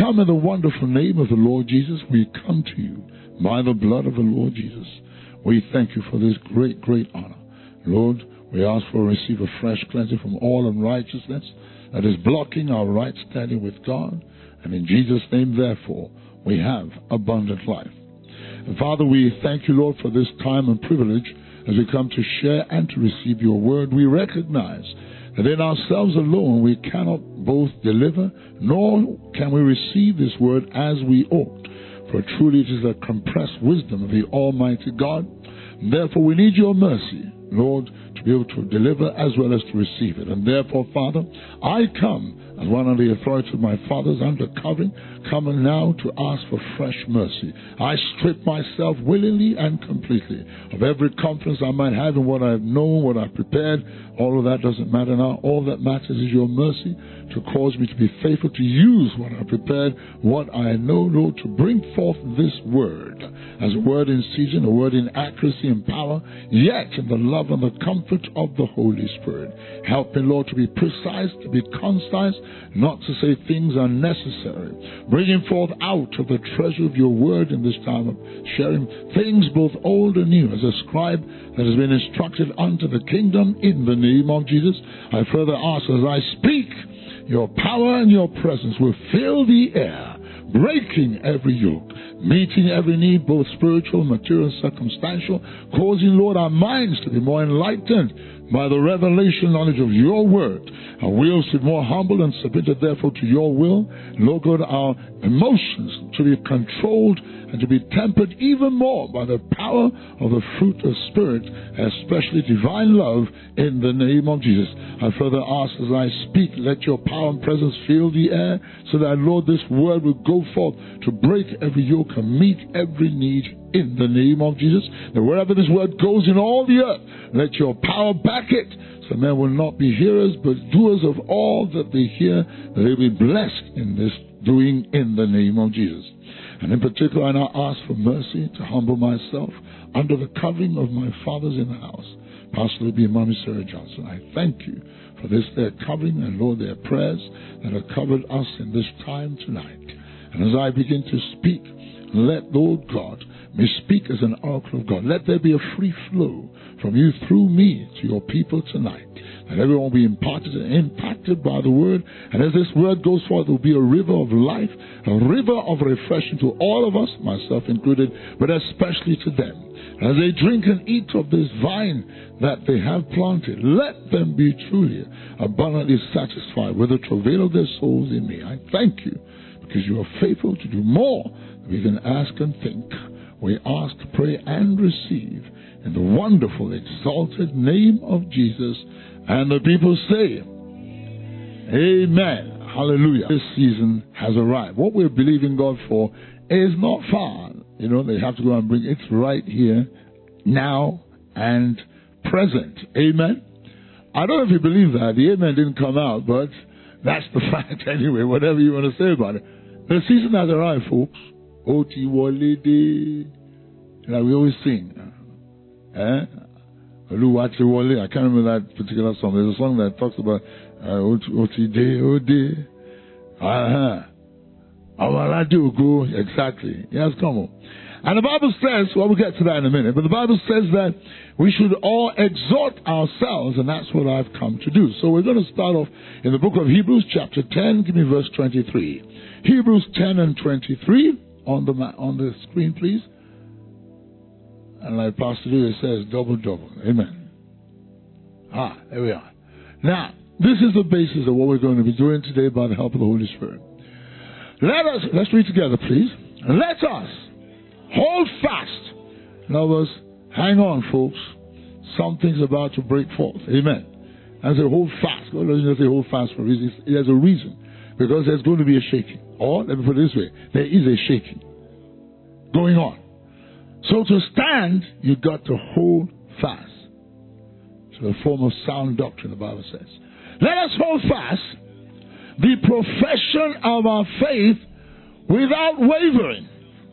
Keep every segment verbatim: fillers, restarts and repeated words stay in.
come in the wonderful name of the Lord Jesus. We come to you by the blood of the Lord Jesus. We thank you for this great, great honor. Lord, we ask for receive a fresh cleansing from all unrighteousness that is blocking our right standing with God. And in Jesus' name, therefore, we have abundant life. And Father, we thank you, Lord, for this time and privilege as we come to share and to receive your word. We recognize that in ourselves alone we cannot both deliver, nor can we receive this word as we ought. For truly it is the compressed wisdom of the Almighty God. Therefore we need your mercy, Lord, to be able to deliver as well as to receive it. And therefore, Father, I come as one of the authority of my fathers under covering, coming now to ask for fresh mercy. I strip myself willingly and completely of every confidence I might have in what I've known, what I've prepared. All of that doesn't matter now. All that matters is your mercy to cause me to be faithful, to use what I prepared, what I know, Lord, to bring forth this word as a word in season, a word in accuracy and power, yet in the love and the comfort of the Holy Spirit. Help me, Lord, to be precise, to be concise, not to say things unnecessary. Bringing forth out of the treasure of your word in this time of sharing things both old and new, as a scribe that has been instructed unto the kingdom in the name of Jesus. I further ask as I speak, your power and your presence will fill the air, breaking every yoke, meeting every need, both spiritual, material, and circumstantial, causing, Lord, our minds to be more enlightened by the revelation knowledge of your word. Our wills to be more humble and submitted, therefore, to your will. Lord God, our emotions to be controlled and to be tempered even more by the power of the fruit of Spirit, especially divine love, in the name of Jesus. I further ask as I speak, let your power and presence fill the air, so that, Lord, this word will go forth to break every yoke and meet every need in the name of Jesus. That wherever this word goes in all the earth, let your power back it, so men will not be hearers but doers of all that they hear, that they will be blessed in this doing in the name of Jesus. And in particular, I now ask for mercy to humble myself under the covering of my fathers in the house, Pastor Libby and Mommy Sarah Johnson. I thank you for this, their covering, and Lord, their prayers that have covered us in this time tonight. And as I begin to speak, let, Lord God, me speak as an oracle of God. Let there be a free flow from you through me to your people tonight. That everyone will be imparted and impacted by the word. And as this word goes forth, there will be a river of life, a river of refreshing to all of us, myself included, but especially to them. As they drink and eat of this vine that they have planted, let them be truly abundantly satisfied with the travail of their souls in me. I thank you because you are faithful to do more than we can ask and think. We ask, pray, and receive in the wonderful, exalted name of Jesus. And the people say, amen. Hallelujah. This season has arrived. What we're believing God for is not far. You know, they have to go and bring it right here, now, and present. Amen. I don't know if you believe that. The amen didn't come out, but that's the fact anyway, whatever you want to say about it. The season has arrived, folks. Oti Walide. Like we always sing. Eh? Oluwachi Wale. I can't remember that particular song. There's a song that talks about Oti De Ode. Aha. Exactly. Yes, come on. And the Bible says, well, we'll get to that in a minute, but the Bible says that we should all exhort ourselves, and that's what I've come to do. So we're going to start off in the book of Hebrews, chapter ten. Give me verse twenty-three. Hebrews ten and twenty-three on the on the screen, please. And like Pastor Lee says, double, double. Amen. Ah, there we are. Now, this is the basis of what we're going to be doing today by the help of the Holy Spirit. Let us, let's read together, please. Let us hold fast. In other words, hang on, folks. Something's about to break forth. Amen. And say, hold fast. God doesn't just say hold fast for a reason. There's a reason. Because there's going to be a shaking. Or, let me put it this way, there is a shaking going on. So to stand, you've got to hold fast. It's a form of sound doctrine, the Bible says. Let us hold fast the profession of our faith without wavering.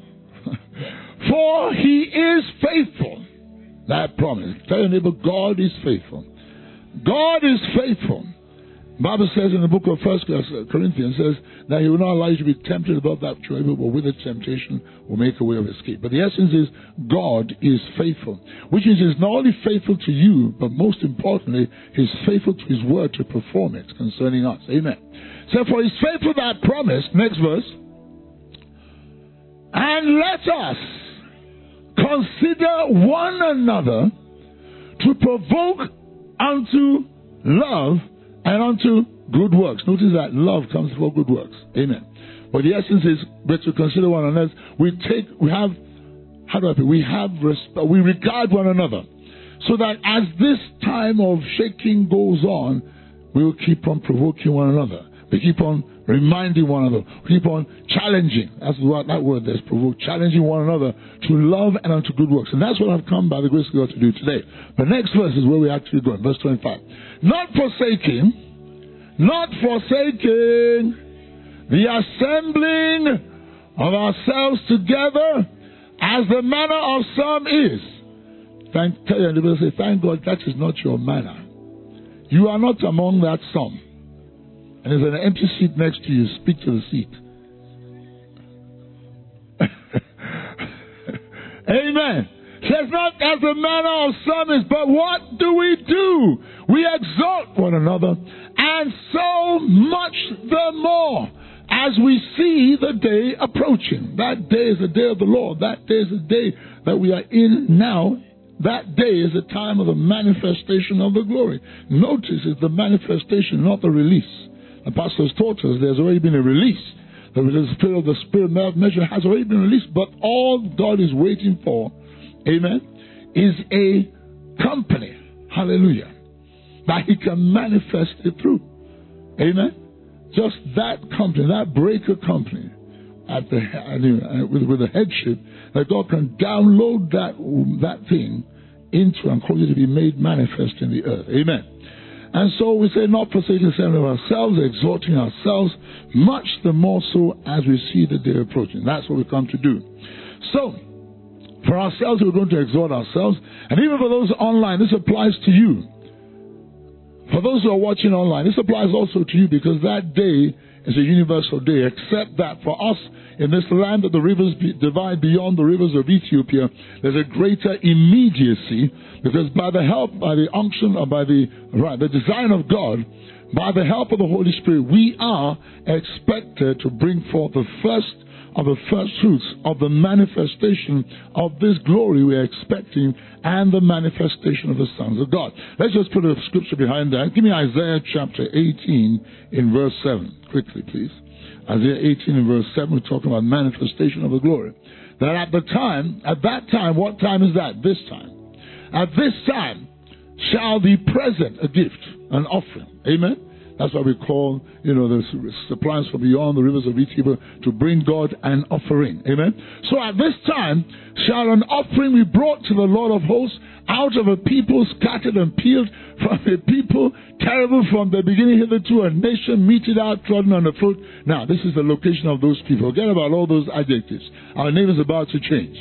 For he is faithful. That promise. Tell your neighbor, God is faithful. God is faithful. Bible says in the book of First Corinthians, says that he will not allow you to be tempted above that which you are able, but with the temptation will make a way of escape. But the essence is God is faithful, which means he's not only faithful to you, but most importantly, he's faithful to his word to perform it concerning us. Amen. So for he's faithful that promise, next verse, and let us consider one another to provoke unto love and unto good works. Notice that love comes before good works. Amen. But the essence is, but to consider one another, we take, we have, how do I put it? We have respect, we regard one another. So that as this time of shaking goes on, we will keep on provoking one another. We keep on reminding one another. We keep on challenging. That's what that word there is, provoke. Challenging one another to love and unto good works. And that's what I've come by the grace of God to do today. The next verse is where we're actually going. Verse twenty-five. Not forsaking, not forsaking the assembling of ourselves together as the manner of some is. Thank, tell your neighbor, say, thank God that is not your manner. You are not among that some. And there's an empty seat next to you. Speak to the seat. Amen. Says not as the manner of some is, but what do we do? We exhort one another, and so much the more as we see the day approaching. That day is the day of the Lord. That day is the day that we are in now. That day is the time of the manifestation of the glory. Notice it's the manifestation, not the release. The pastor has taught us there's already been a release. The spirit of the spirit measure has already been released, but all God is waiting for, amen, is a company, hallelujah, that he can manifest it through. Amen. Just that company, that breaker company, at the with, with the headship, that God can download that that thing into and cause it to be made manifest in the earth. Amen. And so we say, not forsaking the of ourselves, exhorting ourselves, much the more so as we see the day approaching. That's what we come to do. So, for ourselves, we're going to exhort ourselves. And even for those online, this applies to you. For those who are watching online, this applies also to you, because that day is a universal day, except that for us in this land that the rivers be, divide beyond the rivers of Ethiopia, there's a greater immediacy, because by the help, by the unction, or by the right, the design of God, by the help of the Holy Spirit, we are expected to bring forth the first of the first fruits of the manifestation of this glory we're expecting, and the manifestation of the sons of God. Let's just put a scripture behind that. Give me Isaiah chapter eighteen in verse seven. Quickly, please. Isaiah eighteen in verse seven, we're talking about manifestation of the glory. That at the time, at that time, what time is that? This time. At this time shall be present a gift, an offering. Amen? That's why we call, you know, the supplies from beyond the rivers of Ethiopia to bring God an offering. Amen? So at this time shall an offering be brought to the Lord of hosts out of a people scattered and peeled, from a people terrible from the beginning hitherto, a nation meted out, trodden underfoot. Now, this is the location of those people. Forget about all those adjectives. Our name is about to change.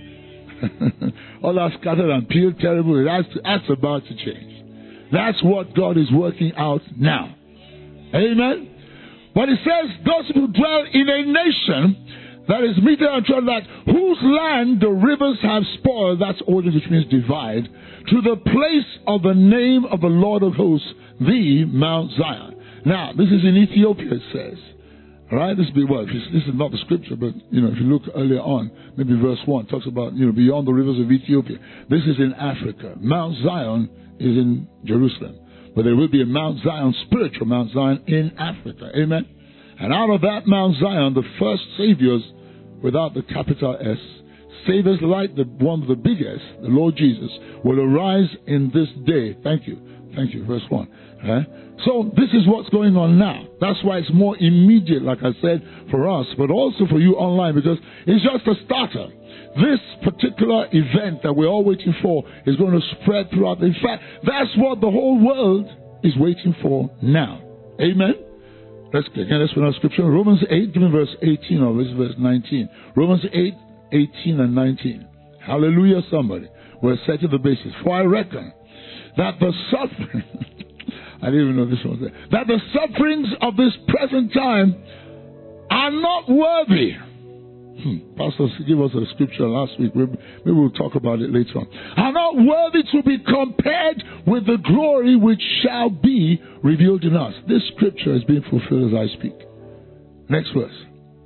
All that scattered and peeled, terrible, that's, that's about to change. That's what God is working out now. Amen. But it says, those who dwell in a nation that is meted and trodden, that whose land the rivers have spoiled, that's order, which means divide, to the place of the name of the Lord of hosts, the Mount Zion. Now, this is in Ethiopia, it says. All right, this, be, well, this is not the scripture, but, you know, if you look earlier on, maybe verse one talks about, you know, beyond the rivers of Ethiopia. This is in Africa. Mount Zion is in Jerusalem. But there will be a Mount Zion, spiritual Mount Zion in Africa. Amen? And out of that Mount Zion, the first saviors, without the capital S, saviors like the one with the big S, the Lord Jesus, will arise in this day. Thank you. Thank you. Verse one. Okay? So this is what's going on now. That's why it's more immediate, like I said, for us, but also for you online, because it's just a starter. This particular event that we're all waiting for is going to spread throughout. In fact, that's what the whole world is waiting for now. Amen? Let's again, let's put our scripture. Romans eight, give me verse eighteen or verse nineteen. Romans eight, eighteen and nineteen. Hallelujah, somebody. We're setting the basis. For I reckon that the suffering, I didn't even know this was there. That the sufferings of this present time are not worthy. Hmm. Pastor gave us a scripture last week. Maybe we'll talk about it later on. Are not worthy to be compared with the glory which shall be revealed in us. This scripture is being fulfilled as I speak. Next verse.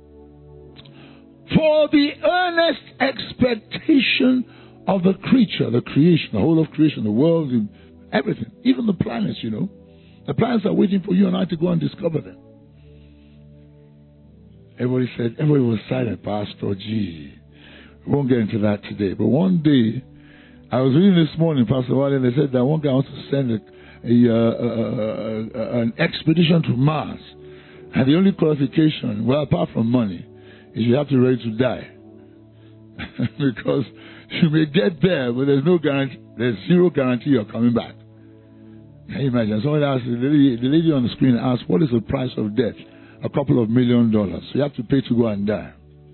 For the earnest expectation of the creature, the creation, the whole of creation, the world, everything, even the planets, you know. The planets are waiting for you and I to go and discover them. Everybody said, everybody was silent, Pastor. Gee, we won't get into that today. But one day, I was reading this morning, Pastor Wale, and they said that one guy wants to send a, a, uh, a, a, an expedition to Mars. And the only qualification, well, apart from money, is you have to be ready to die. Because you may get there, but there's no guarantee, there's zero guarantee you're coming back. Can you imagine? Someone asked, the lady, the lady on the screen asked, what is the price of death? A couple of million dollars. So you have to pay to go and die.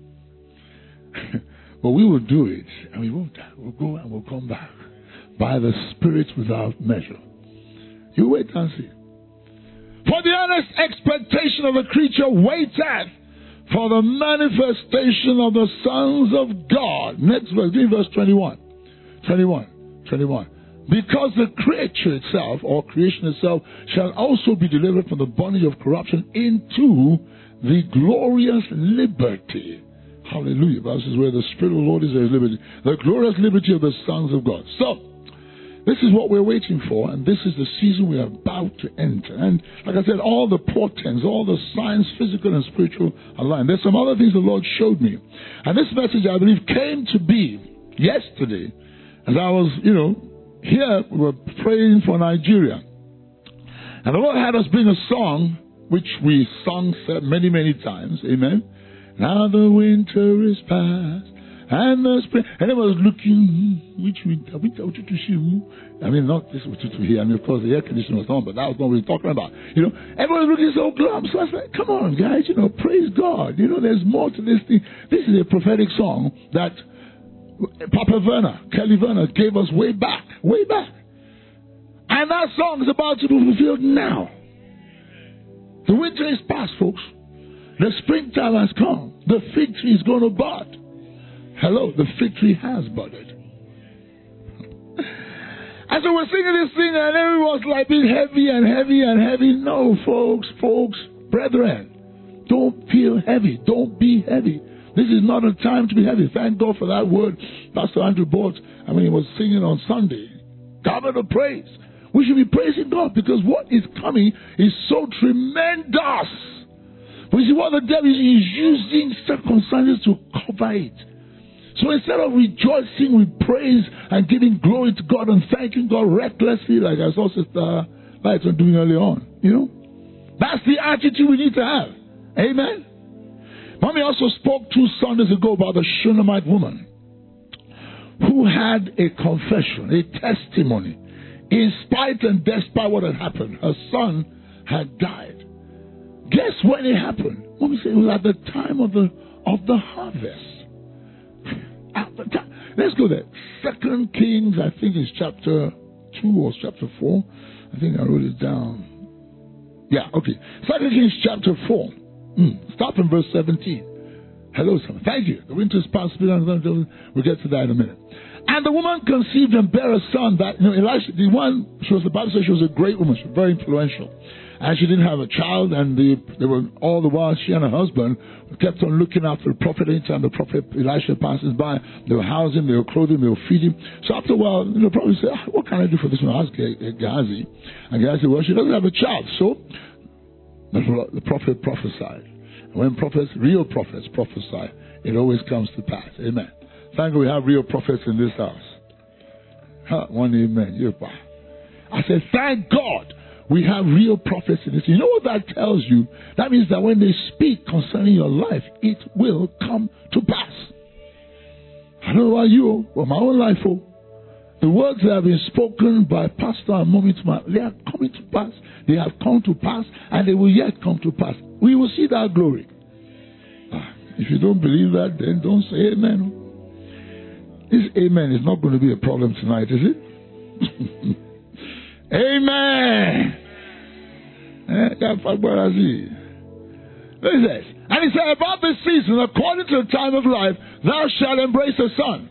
But we will do it, and we won't die. We'll go and we'll come back by the Spirit without measure. You wait and see. For the earnest expectation of the creature waiteth for the manifestation of the sons of God. Next verse, read verse twenty-one. twenty-one. twenty-one. Because the creature itself, or creation itself, shall also be delivered from the bondage of corruption into the glorious liberty. Hallelujah. This is where the Spirit of the Lord is, there is liberty. The glorious liberty of the sons of God. So, this is what we're waiting for, and this is the season we are about to enter. And like I said, all the portents, all the signs, physical and spiritual, are lying. There's some other things the Lord showed me. And this message, I believe, came to be yesterday as I was, you know, here we were praying for Nigeria. And the Lord had us bring a song, which we sung many, many times. Amen. Now the winter is past, and the spring. And I was looking, which winter? Winter, which winter? I mean, not this winter here. I mean, of course, the air conditioner was on, but that was not what we were talking about. You know, everyone was looking so glum. So I was like, come on, guys, you know, praise God. You know, there's more to this thing. This is a prophetic song that Papa Werner, Kelly Werner, gave us way back, way back. And that song is about to be fulfilled now. The winter is past, folks. The springtime has come. The fig tree is going to bud. Hello, the fig tree has budded. And so we're singing this thing, and everyone's like being heavy and heavy and heavy. No, folks, folks, brethren, don't feel heavy. Don't be heavy. This is not a time to be heavy. Thank God for that word Pastor Andrew brought. I mean, he was singing on Sunday. Garment of praise. We should be praising God because what is coming is so tremendous. But you see, what the devil is using circumstances to cover it. So instead of rejoicing with praise and giving glory to God and thanking God recklessly, like I saw Sister Lighton doing earlier on, you know, that's the attitude we need to have. Amen. Mommy also spoke two Sundays ago about the Shunammite woman who had a confession, a testimony. In spite and despite what had happened, her son had died. Guess when it happened? Mommy said it was at the time of the of the harvest. At the time. Let's go there. Second Kings, I think it's chapter two or chapter four. I think I wrote it down. Yeah, okay. Second Kings chapter four. Mm. Start from verse seventeen. Hello, son. Thank you. The winter's past. We'll get to that in a minute. And the woman conceived and bare a son. That, you know, Elisha, the one, she was, the Bible says she was a great woman. She was very influential. And she didn't have a child. And the, they were all the while, she and her husband kept on looking after the prophet. Anytime the prophet Elisha passes by, they were housing him, they were clothing him, they were feeding him. So after a while, you know, probably say, ah, what can I do for this one? Ask Gehazi. And Gehazi said, well, she doesn't have a child. So the prophet prophesied. When prophets, real prophets prophesy, it always comes to pass. Amen. Thank God we have real prophets in this house. Huh, one amen. I said, thank God we have real prophets in this. You know what that tells you? That means that when they speak concerning your life, it will come to pass. I don't know about you, but my own life, oh, the words that have been spoken by Pastor and Mommy to my, they are coming to pass. They have come to pass, and they will yet come to pass. We will see that glory. Ah, if you don't believe that, then don't say amen. This amen is not going to be a problem tonight, is it? Amen. says, and he said, about this season, according to the time of life, thou shalt embrace the Son.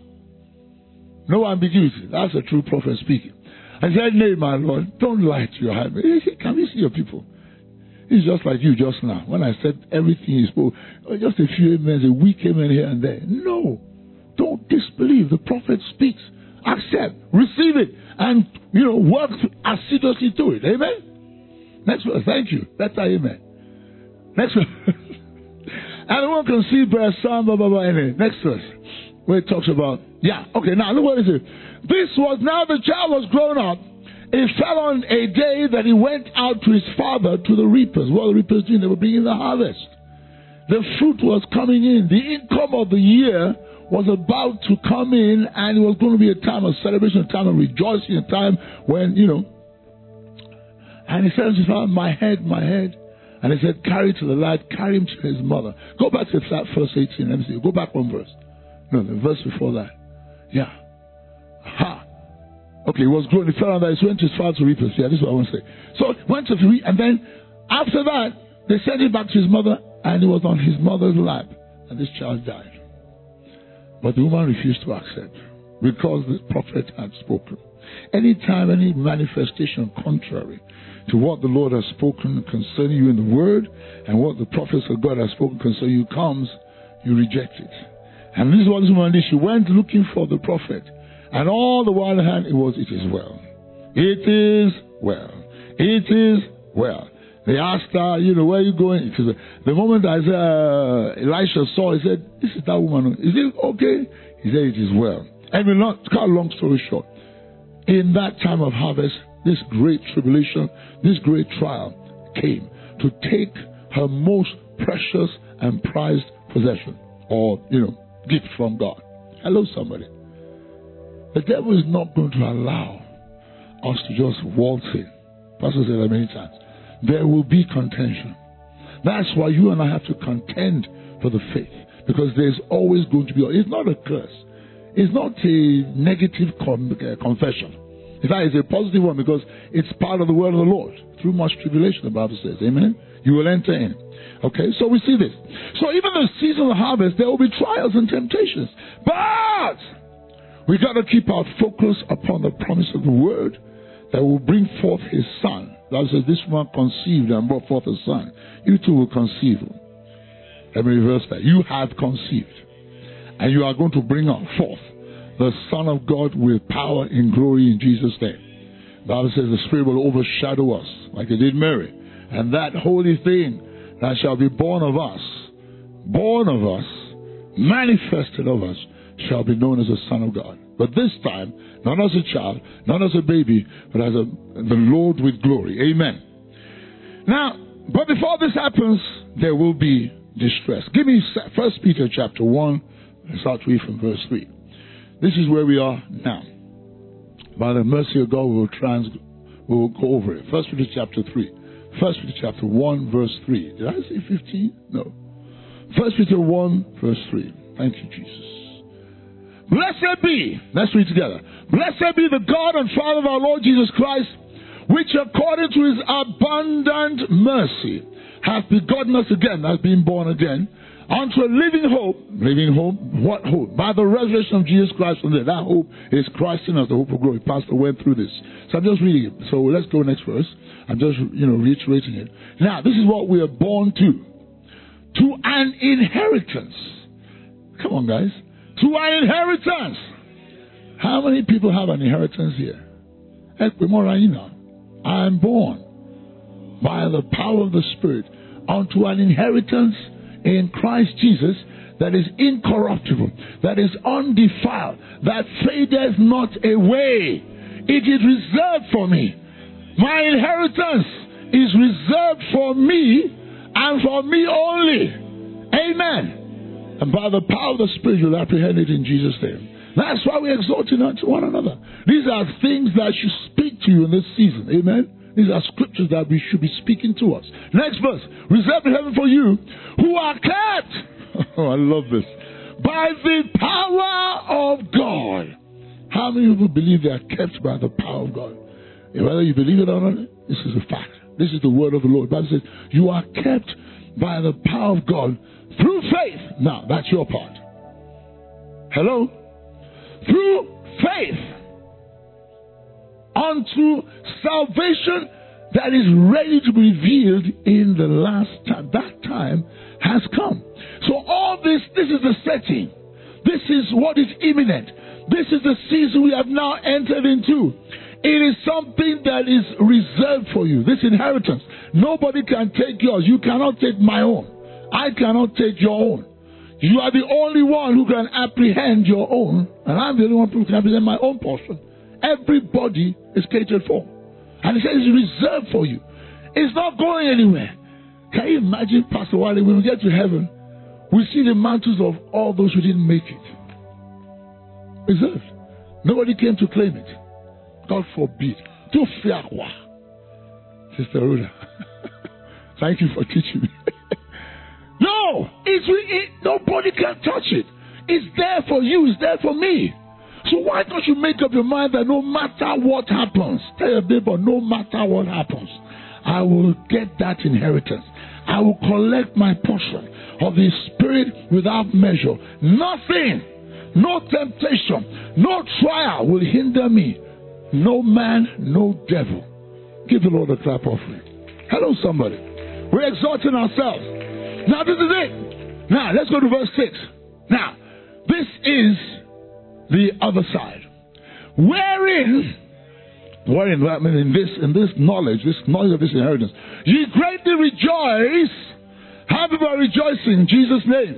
No ambiguity. That's a true prophet speaking. I said, nay, my Lord, don't lie to your husband. Can we see your people? It's just like you just now. When I said everything you spoke, just a few amens, a weak amen here and there. No. Don't disbelieve. The prophet speaks. Accept. Receive it. And, you know, work assiduously to it. Amen? Next verse. Thank you. Better amen. Next verse. And one can see by son, blah, blah, blah. Anyway, next verse. Where it talks about, yeah. Okay, now look what it says. This was, now the child was grown up. It fell on a day that he went out to his father to the reapers. What the reapers doing? They were bringing the harvest. The fruit was coming in. The income of the year was about to come in, and it was going to be a time of celebration, a time of rejoicing, a time when, you know. And he said to his father, my head, my head. And he said, carry to the lad, carry him to his mother. Go back to that verse eighteen. Let me see. Go back one verse. No, the verse before that. Yeah. Ha. Okay, he was grown. He fell on that. He went to his father to reap his. Yeah, this is what I want to say. So went to reap, and then after that, they sent him back to his mother, and he was on his mother's lap, and this child died. But the woman refused to accept because the prophet had spoken. Anytime any manifestation contrary to what the Lord has spoken concerning you in the word and what the prophets of God have spoken concerning you comes, you reject it. And this is what this woman did. She went looking for the prophet. And all the while hand, it was, it is well. It is well. It is well. They asked her, you know, where are you going? It is well. The moment Isaiah, Elisha saw, he said, this is that woman. Is it okay? He said, it is well. And we'll not cut a long story short. In that time of harvest, this great tribulation, this great trial came to take her most precious and prized possession, or, you know, gift from God. Hello, somebody. The devil is not going to allow us to just waltz in. Pastor said that many times. There will be contention. That's why you and I have to contend for the faith. Because there's always going to be, it's not a curse. It's not a negative com- uh, confession. In fact, it's a positive one because it's part of the word of the Lord. Through much tribulation, the Bible says. Amen? You will enter in. Okay, so we see this. So even the season of harvest, there will be trials and temptations. But we got to keep our focus upon the promise of the word that will bring forth his son. That says, this one conceived and brought forth a son. You too will conceive. Let me reverse that. You have conceived. And you are going to bring out forth the Son of God with power and glory in Jesus' name. The Bible says the Spirit will overshadow us like it did Mary. And that holy thing that shall be born of us, born of us, manifested of us, shall be known as the Son of God. But this time, not as a child, not as a baby, but as a, the Lord with glory. Amen. Now, but before this happens, there will be distress. Give me First Peter chapter one. Let's start to read from verse three. This is where we are now. By the mercy of God, we will, trans, we will go over it. First Peter chapter three. First Peter chapter one, verse three. Did I say fifteen? No. First Peter one, verse three. Thank you, Jesus. Blessed be, let's read together. Blessed be the God and Father of our Lord Jesus Christ, which according to his abundant mercy hath begotten us again, has been born again, unto a living hope. Living hope? What hope? By the resurrection of Jesus Christ from the dead. That hope is Christ in us, the hope of glory. Pastor went through this. So I'm just reading it. So let's go next verse. I'm just, you know, reiterating it. Now, this is what we are born to. To an inheritance. Come on, guys. To an inheritance. How many people have an inheritance here? I am born by the power of the Spirit unto an inheritance in Christ Jesus that is incorruptible, that is undefiled, that fadeth not away. It is reserved for me. My inheritance is reserved for me and for me only. Amen. And by the power of the Spirit, you'll apprehend it in Jesus' name. That's why we exhort one another. These are things that should speak to you in this season. Amen. These are scriptures that we should be speaking to us. Next verse. Reserved in heaven for you who are kept. Oh, I love this. By the power of God. How many people believe they are kept by the power of God? Whether you believe it or not, this is a fact. This is the word of the Lord. The Bible says, you are kept by the power of God through faith. Now, that's your part. Hello? Through faith unto salvation that is ready to be revealed in the last time. That time has come. So all this, this is the setting. This is what is imminent. This is the season we have now entered into. It is something that is reserved for you. This inheritance. Nobody can take yours. You cannot take my own. I cannot take your own. You are the only one who can apprehend your own. And I'm the only one who can apprehend my own portion. Everybody is catered for. And he says it's reserved for you. It's not going anywhere. Can you imagine, Pastor Wiley, when we get to heaven, we see the mantles of all those who didn't make it. Reserved. Nobody came to claim it. God forbid. To fiakwa. Sister Rhoda. Thank you for teaching me. No! It's, it, nobody can touch it. It's there for you. It's there for me. So why don't you make up your mind that no matter what happens, tell your neighbor, no matter what happens, I will get that inheritance. I will collect my portion of the Spirit without measure. Nothing, no temptation, no trial will hinder me. No man, no devil. Give the Lord a clap offering. Hello, somebody. We're exalting ourselves. Now, this is it. Now, let's go to verse six. Now, this is the other side. Wherein, wherein, I mean, in this, in this knowledge, this knowledge of this inheritance, ye greatly rejoice. How people are rejoicing in Jesus' name?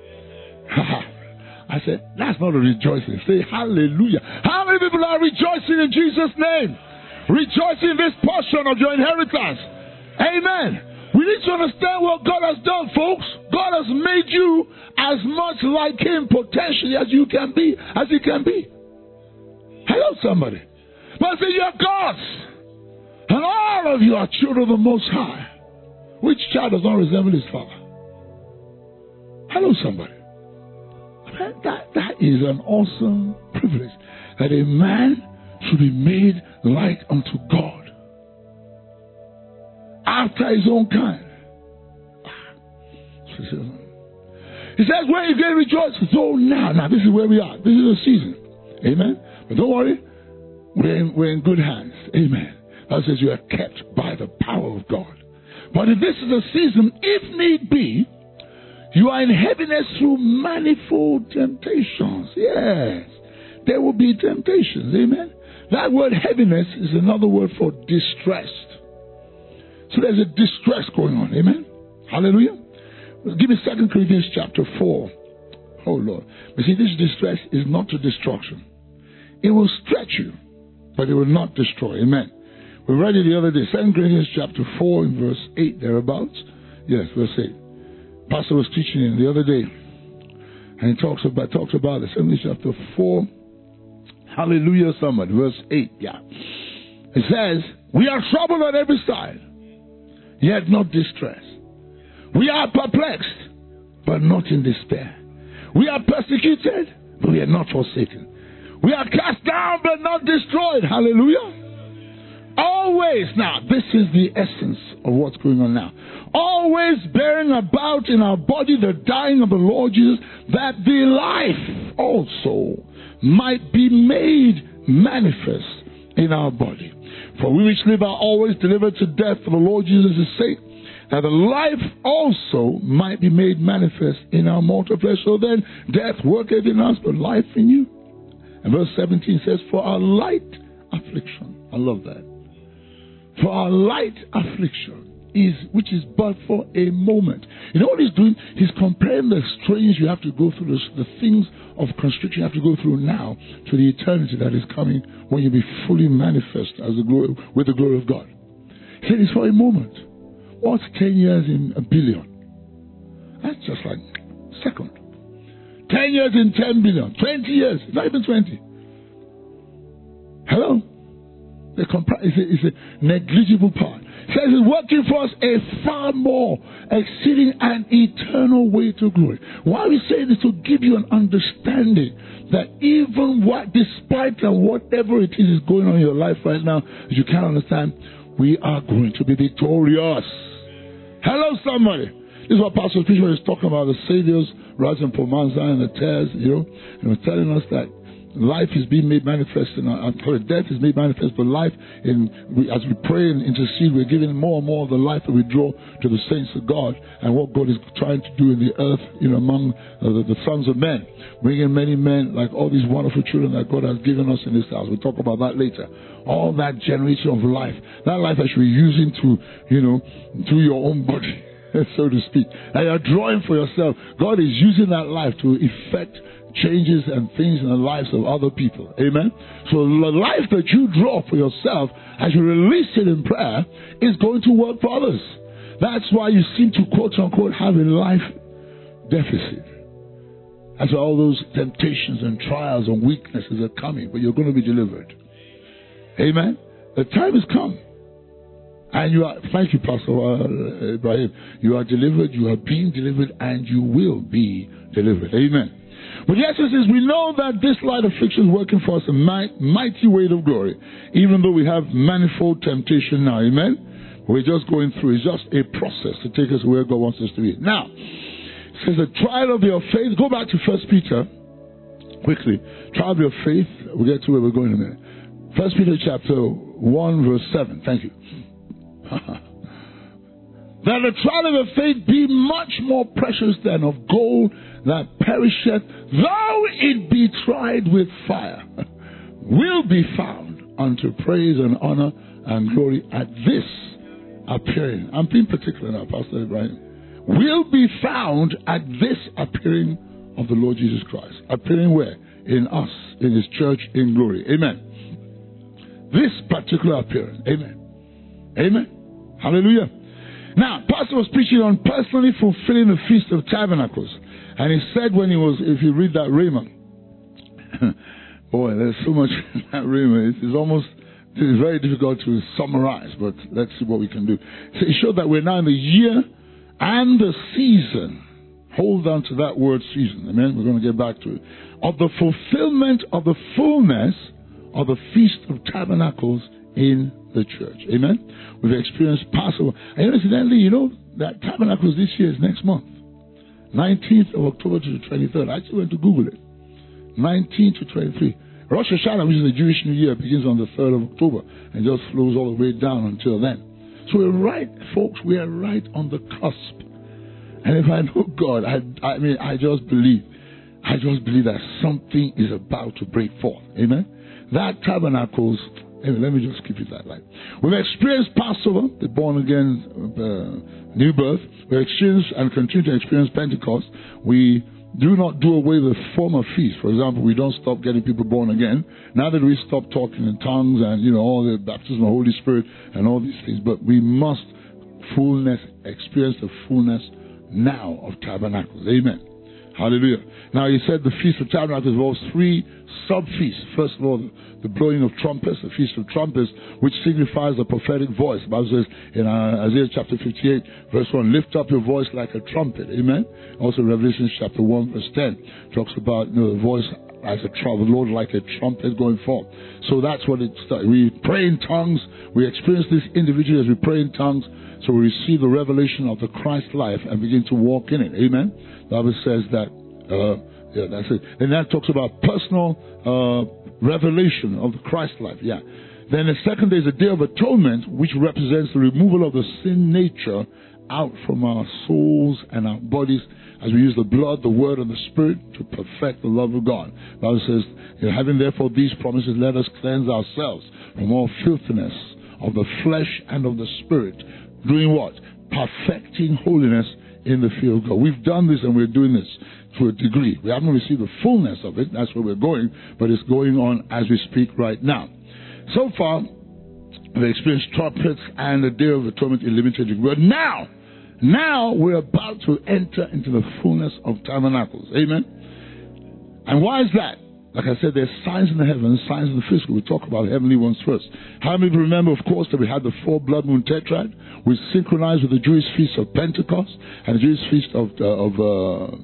I said, that's not a rejoicing. Say hallelujah. How many people are rejoicing in Jesus' name? Rejoicing in this portion of your inheritance. Amen. We need to understand what God has done, folks. God has made you as much like Him potentially as you can be, as He can be. Hello, somebody. But I say you're God's. And all of you are children of the Most High. Which child does not resemble his father? Hello, somebody. That, that is an awesome privilege. That a man should be made like unto God. After his own kind. He says, where you can rejoice, so now. Now, this is where we are. This is the season. Amen. But don't worry. We're in, we're in good hands. Amen. That says you are kept by the power of God. But if this is a season, if need be, you are in heaviness through manifold temptations. Yes. There will be temptations. Amen. That word heaviness is another word for distressed. So there's a distress going on. Amen. Hallelujah. Give me Second Corinthians chapter four. Oh Lord. But see, this distress is not to destruction. It will stretch you, but it will not destroy. Amen. We read it the other day. Second Corinthians chapter four in verse eight thereabouts. Yes, verse eight. Pastor was teaching in the other day. And he talks about talks about it. Second Corinthians chapter four. Hallelujah, somebody. Verse eight. Yeah. It says, we are troubled on every side, yet not distressed. We are perplexed, but not in despair. We are persecuted, but we are not forsaken. We are cast down, but not destroyed. Hallelujah. Always, now, this is the essence of what's going on now. Always bearing about in our body the dying of the Lord Jesus, that the life also might be made manifest in our body. For we which live are always delivered to death for the Lord Jesus' sake, that the life also might be made manifest in our mortal flesh. So then death worketh in us, but life in you. And verse seventeen says, for our light affliction. I love that. For our light affliction is, which is but for a moment. You know what he's doing? He's comparing the strains you have to go through, the, the things of constriction you have to go through now, to the eternity that is coming when you be fully manifest as the glory, with the glory of God. He said it's for a moment. What's ten years in a billion? That's just like a second. ten years in ten billion. twenty years. Not even twenty. Hello? The compri- it's, a, it's a negligible part. It says it's working for us a far more exceeding and eternal way to glory. Why are we saying this? To give you an understanding that even what, despite and whatever it is is going on in your life right now, you can't understand, we are going to be victorious. Hello, somebody. This is what Pastor Fisher is talking about, the Savior's rising from Mount Zion and the tears, you know, and we're telling us that life is being made manifest, in our, sorry, death is made manifest, but life, in, we, as we pray and intercede, we're giving more and more of the life that we draw to the saints of God and what God is trying to do in the earth, you know, among uh, the, the sons of men. Bringing many men, like all these wonderful children that God has given us in this house. We'll talk about that later. All that generation of life, that life that you're using to, you know, through your own body, so to speak, and you're drawing for yourself. God is using that life to effect changes and things in the lives of other people. Amen? So the life that you draw for yourself as you release it in prayer is going to work for others. That's why you seem to quote unquote have a life deficit. As all those temptations and trials and weaknesses are coming, but you're going to be delivered. Amen? The time has come. And you are, thank you, Pastor uh, Ibrahim. You are delivered, you are being delivered, and you will be delivered. Amen. But the essence is we know that this light affliction is working for us a might, mighty weight of glory, even though we have manifold temptation now. Amen? We're just going through. It's just a process to take us where God wants us to be. Now, it says the trial of your faith. Go back to First Peter quickly. Trial of your faith. We'll get to where we're going in a minute. First Peter chapter one, verse seven. Thank you. That the trial of your faith be much more precious than of gold that perisheth, though it be tried with fire, will be found unto praise and honor and glory at this appearing. I'm being particular now, Pastor Ibrahim. Will be found at this appearing of the Lord Jesus Christ. Appearing where? In us, in His church, in glory. Amen. This particular appearing. Amen. Amen. Hallelujah. Now, Pastor was preaching on personally fulfilling the Feast of Tabernacles. And he said when he was, if you read that Rhema, boy, there's so much in that Rhema. It's almost, it's very difficult to summarize, but let's see what we can do. So he showed that we're now in the year and the season. Hold on to that word season. Amen. We're going to get back to it. Of the fulfillment of the fullness of the Feast of Tabernacles in the church. Amen. We've experienced Passover. And incidentally, you know that Tabernacles this year is next month. nineteenth of October to the twenty-third. I actually went to Google it. nineteenth to twenty-three. Rosh Hashanah, which is the Jewish New Year, begins on the third of October and just flows all the way down until then. So we're right, folks, we are right on the cusp. And if I know God, I, I mean, I just believe, I just believe that something is about to break forth. Amen? That Tabernacles, anyway, let me just keep it that light. We've experienced Passover, the born again uh, new birth. We experienced and continue to experience Pentecost. We do not do away with former feasts. For example, we don't stop getting people born again. Now that we stop talking in tongues and, you know, all the baptism of the Holy Spirit and all these things, but we must fullness, experience the fullness now of Tabernacles. Amen. Hallelujah. Now, he said the Feast of Tabernacles involves three sub-feasts. First of all, the blowing of trumpets, the Feast of Trumpets, which signifies the prophetic voice. The Bible says in uh, Isaiah chapter fifty-eight, verse one, lift up your voice like a trumpet. Amen. Also, Revelation chapter one, verse ten, talks about, you know, the voice as a trumpet, the Lord like a trumpet going forth. So that's what it starts. We pray in tongues. We experience this individually as we pray in tongues. So we receive the revelation of the Christ life and begin to walk in it. Amen. The Bible says that, uh, yeah, that's it. And that talks about personal uh, revelation of the Christ life. Yeah. Then the second day is the Day of Atonement, which represents the removal of the sin nature out from our souls and our bodies as we use the blood, the word, and the spirit to perfect the love of God. The Bible says, having therefore these promises, let us cleanse ourselves from all filthiness of the flesh and of the spirit. Doing what? Perfecting holiness in the fear of God. We've done this and we're doing this to a degree. We haven't received the fullness of it. That's where we're going. But it's going on as we speak right now. So far, we've experienced trumpets and the Day of Atonement in limited degree. But now, now we're about to enter into the fullness of Tabernacles. Amen? And why is that? Like I said, there's signs in the heavens, signs in the physical. We talk about the heavenly ones first. How many remember, of course, that we had the four blood moon tetrad, which synchronized with the Jewish feast of Pentecost and the Jewish feast of uh, of, uh,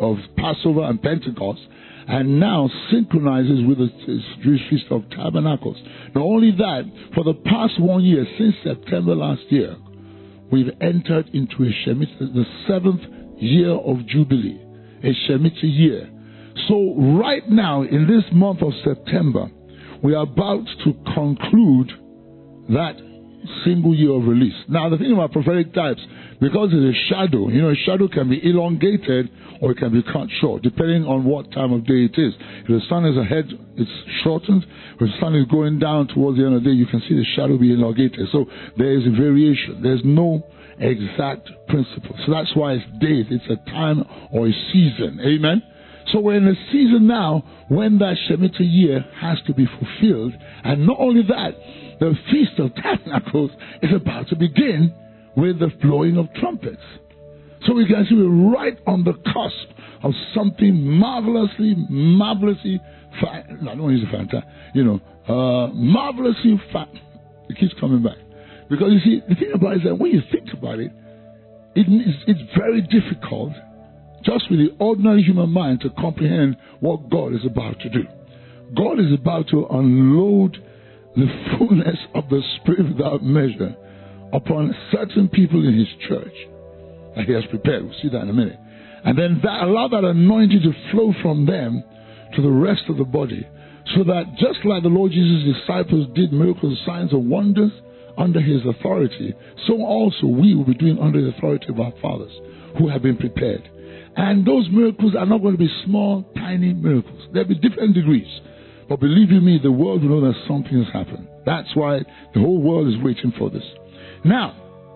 of Passover and Pentecost, and now synchronizes with the Jewish Feast of Tabernacles. Not only that, for the past one year, since September last year, we've entered into a Shemitah, the seventh year of Jubilee, a Shemitah year. So right now, in this month of September, we are about to conclude that single year of release. Now, the thing about prophetic types, because it's a shadow, you know, a shadow can be elongated or it can be cut short, depending on what time of day it is. If the sun is ahead, it's shortened. If the sun is going down towards the end of the day, you can see the shadow be elongated. So there is a variation. There's no exact principle. So that's why it's days. It's a time or a season. Amen? So we're in a season now when that Shemitah year has to be fulfilled. And not only that, the Feast of Tabernacles is about to begin with the blowing of trumpets. So we can see we're right on the cusp of something marvelously, marvelously, fa- no, I don't want to use a fanta, you know, uh, marvelously, fa- it keeps coming back. Because you see, the thing about it is that when you think about it, it is, it's very difficult just with the ordinary human mind to comprehend what God is about to do. God is about to unload the fullness of the Spirit without measure upon certain people in His church that He has prepared. We'll see that in a minute. And then that, allow that anointing to flow from them to the rest of the body, so that just like the Lord Jesus' disciples did miracles, signs, and wonders under His authority, so also we will be doing under the authority of our fathers who have been prepared. And those miracles are not going to be small, tiny miracles. There'll be different degrees. But believe you me, the world will know that something has happened. That's why the whole world is waiting for this. Now,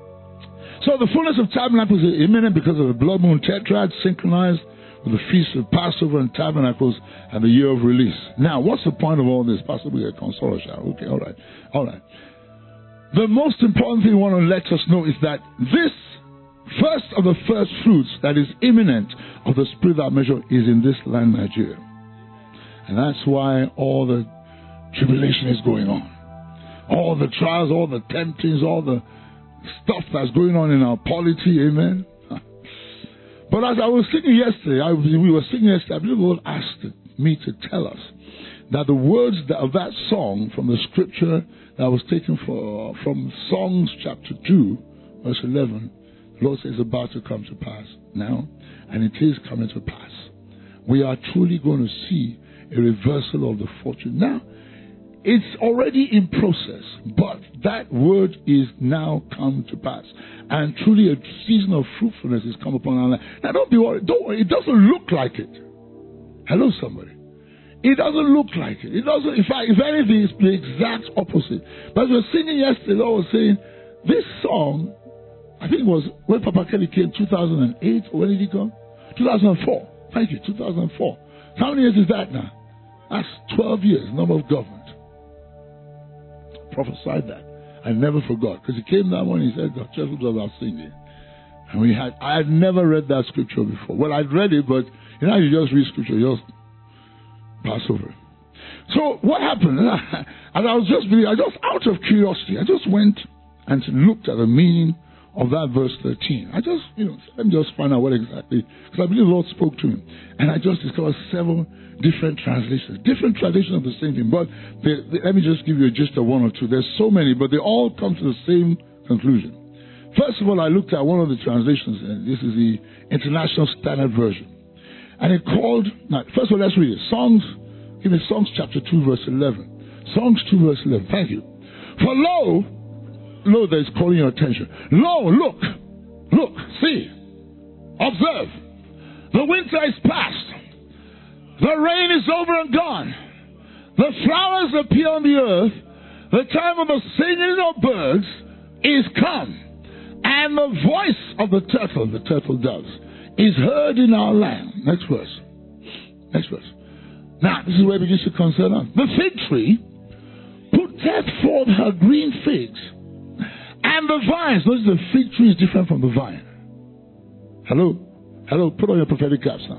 so the fullness of Tabernacles is imminent because of the blood moon tetrad synchronized with the Feast of Passover and Tabernacles and the year of release. Now, what's the point of all this? Pastor, we get console. Okay, all right. All right. The most important thing I want to let us know is that this first of the first fruits that is imminent of the Spirit that measure is in this land, Nigeria. And that's why all the tribulation is going on. All the trials, all the temptings, all the stuff that's going on in our polity, amen. But as I was singing yesterday, I, we were singing yesterday, I believe the Lord asked me to tell us that the words that, of that song from the scripture that was taken for, from Songs chapter two, verse eleven, the Lord says about to come to pass now, and it is coming to pass. We are truly going to see a reversal of the fortune. Now, it's already in process, but that word is now come to pass. And truly a season of fruitfulness has come upon our land. Now, don't be worried. Don't worry. It doesn't look like it. Hello, somebody. It doesn't look like it. It doesn't. In fact, if anything, it's the exact opposite. But as we were singing yesterday, the Lord was saying, this song, I think it was when Papa Kelly came, two thousand eight, or when did he come? two thousand four. Thank you, two thousand four. How many years is that now? That's twelve years, number of government. Prophesied that. I never forgot. Because he came that morning, he said, the church was about singing. And we had, I had never read that scripture before. Well, I'd read it, but you know, you just read scripture, you just pass over. So what happened? As I was just, I just out of curiosity, I just went and looked at the meaning of that verse thirteen. I just, you know, let me just find out what exactly, because I believe the Lord spoke to me. And I just discovered several different translations, different translations of the same thing. But they, they, let me just give you a gist of one or two. There's so many, but they all come to the same conclusion. First of all, I looked at one of the translations, and this is the International Standard Version. And it called, now, first of all, let's read it. Songs, give me Songs chapter two, verse eleven. Songs two, verse eleven. Thank you. For lo, lo, that is calling your attention. Lo, look, look, see, observe. The winter is past. The rain is over and gone. The flowers appear on the earth. The time of the singing of birds is come. And the voice of the turtle, the turtle doves, is heard in our land. Next verse. Next verse. Now, this is where it begins to concern us. The fig tree putteth forth her green figs. And the vines. Notice the fig tree is different from the vine. Hello? Hello? Put on your prophetic caps now.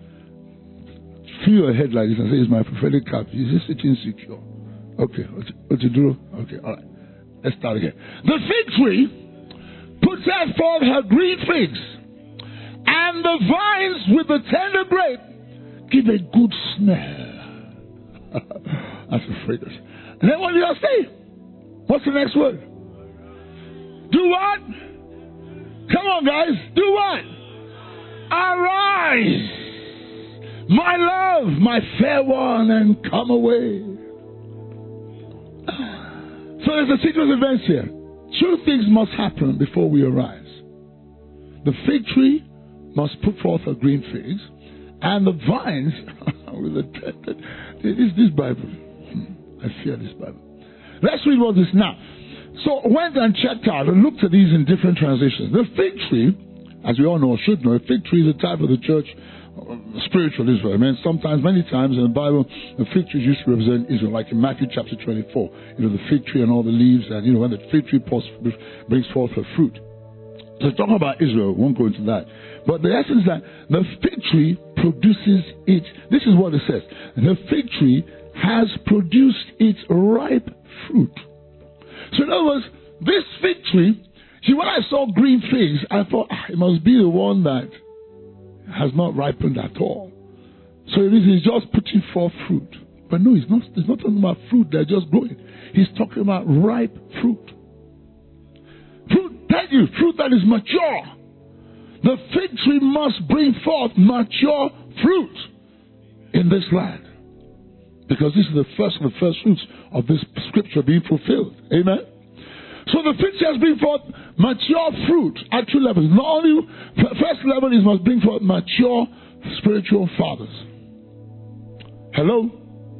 Feel your head like this and say, it's my prophetic cap. Is this sitting secure? Okay. What you do? Okay. All right. Let's start again. The fig tree putteth forth her green figs. And And the vines with the tender grape give a good smell. That's a fragrance. And then what did I say? What's the next word? Do what? Come on, guys. Do what? Arise, my love, my fair one, and come away. So there's a sequence of events here. Two things must happen before we arise. The fig tree must put forth her green figs, and the vines with the tender. This, this Bible, I fear this Bible. Let's read what this now. So I went and checked out and looked at these in different translations. The fig tree, as we all know or should know, a fig tree is a type of the church, uh, spiritual Israel. I mean, sometimes, many times in the Bible, the fig tree used to represent Israel, like in Matthew chapter twenty-four. You know, the fig tree and all the leaves, and you know, when the fig tree brings forth her fruit. So talking about Israel, we won't go into that. But the essence is that the fig tree produces its, this is what it says, the fig tree has produced its ripe fruit. So in other words, this fig tree, see, when I saw green figs, I thought, ah, it must be the one that has not ripened at all. So it is, he's just putting forth fruit. But no, he's not, he's not talking about fruit that's just growing. He's talking about ripe fruit. Fruit, thank you, fruit that is mature. The fig tree must bring forth mature fruit in this land. Because this is the first of the first fruits of this scripture being fulfilled. Amen? So the fig tree has bring forth mature fruit at two levels. Not only, first level is must bring forth mature spiritual fathers. Hello?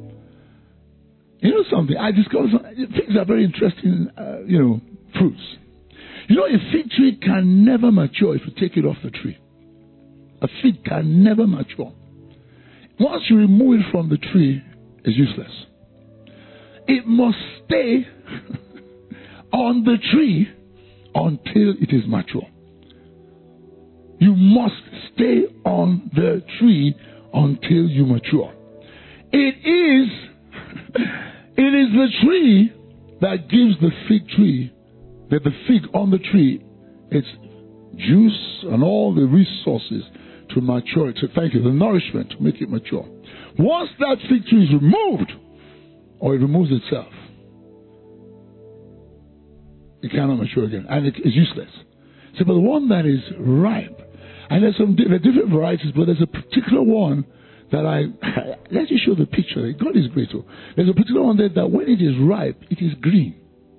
You know something? I discovered something. Figs are very interesting, uh, you know, fruits. You know, a fig tree can never mature if you take it off the tree. A fig can never mature. Once you remove it from the tree, it's useless. It must stay on the tree until it is mature. You must stay on the tree until you mature. It is, it is the tree that gives the fig tree, that the fig on the tree, its juice and all the resources to mature it. So thank you, the nourishment to make it mature. Once that fig tree is removed, or it removes itself, it cannot mature again, and it is useless. So, but the one that is ripe, and there's some there are different varieties, but there's a particular one that I, let you show the picture. God is great. So there's a particular one there that when it is ripe, it is green.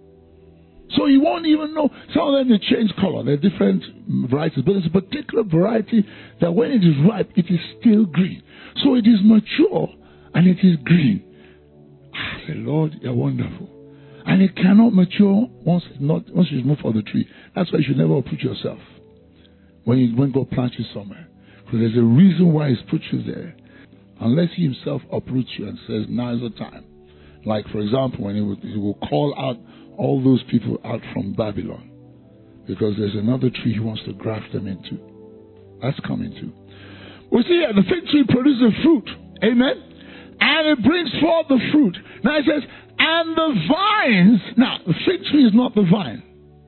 So you won't even know. Some of them, they change color. There are different varieties. But there's a particular variety that when it is ripe, it is still green. So it is mature and it is green. Ah, the Lord, you're wonderful. And it cannot mature once it's not once you move from the tree. That's why you should never uproot yourself when you when God plants you somewhere. Because there's a reason why He's put you there. Unless He Himself uproots you and says, now is the time. Like, for example, when He will, he will call out all those people out from Babylon. Because there's another tree He wants to graft them into. That's coming too. We see here, the fig tree produces fruit. Amen? And it brings forth the fruit. Now it says, and the vines. Now, the fig tree is not the vine.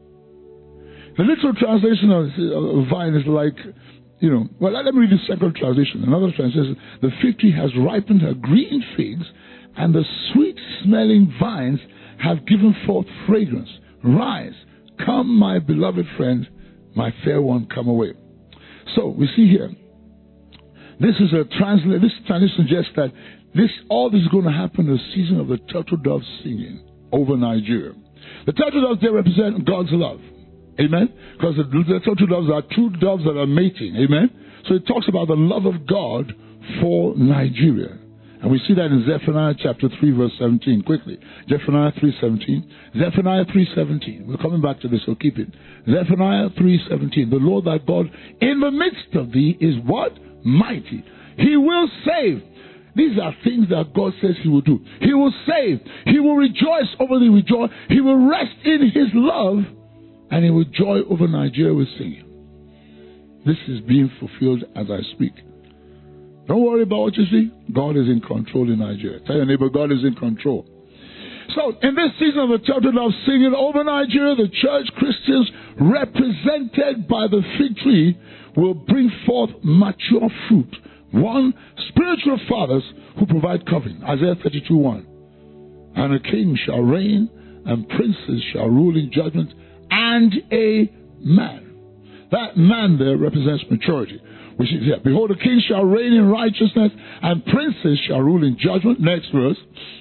The literal translation of a vine is like, you know, well, let me read the second translation. Another translation, the fig tree has ripened her green figs, and the sweet-smelling vines have given forth fragrance. Rise, come, my beloved friend, my fair one, come away. So, we see here, this is a translation, this translation suggests that this, all this is going to happen in the season of the turtle doves singing over Nigeria. The turtle doves, they represent God's love. Amen? Because the, the turtle doves are two doves that are mating. Amen? So it talks about the love of God for Nigeria. And we see that in Zephaniah chapter three, verse seventeen. Quickly. Zephaniah three seventeen. Zephaniah three seventeen. We're coming back to this, so keep it. Zephaniah three seventeen. The Lord thy God in the midst of thee is what? Mighty. He will save. These are things that God says He will do. He will save. He will rejoice over thee with joy. He will rest in His love. And He will joy over Nigeria with singing. This is being fulfilled as I speak. Don't worry about what you see. God is in control in Nigeria. Tell your neighbor, God is in control. So, in this season of the turtle dove singing over Nigeria, the church Christians represented by the fig tree will bring forth mature fruit. One, spiritual fathers who provide covering. Isaiah thirty-two one. And a king shall reign, and princes shall rule in judgment, and a man. That man there represents maturity. Which is here. Behold, a king shall reign in righteousness, and princes shall rule in judgment. Next verse.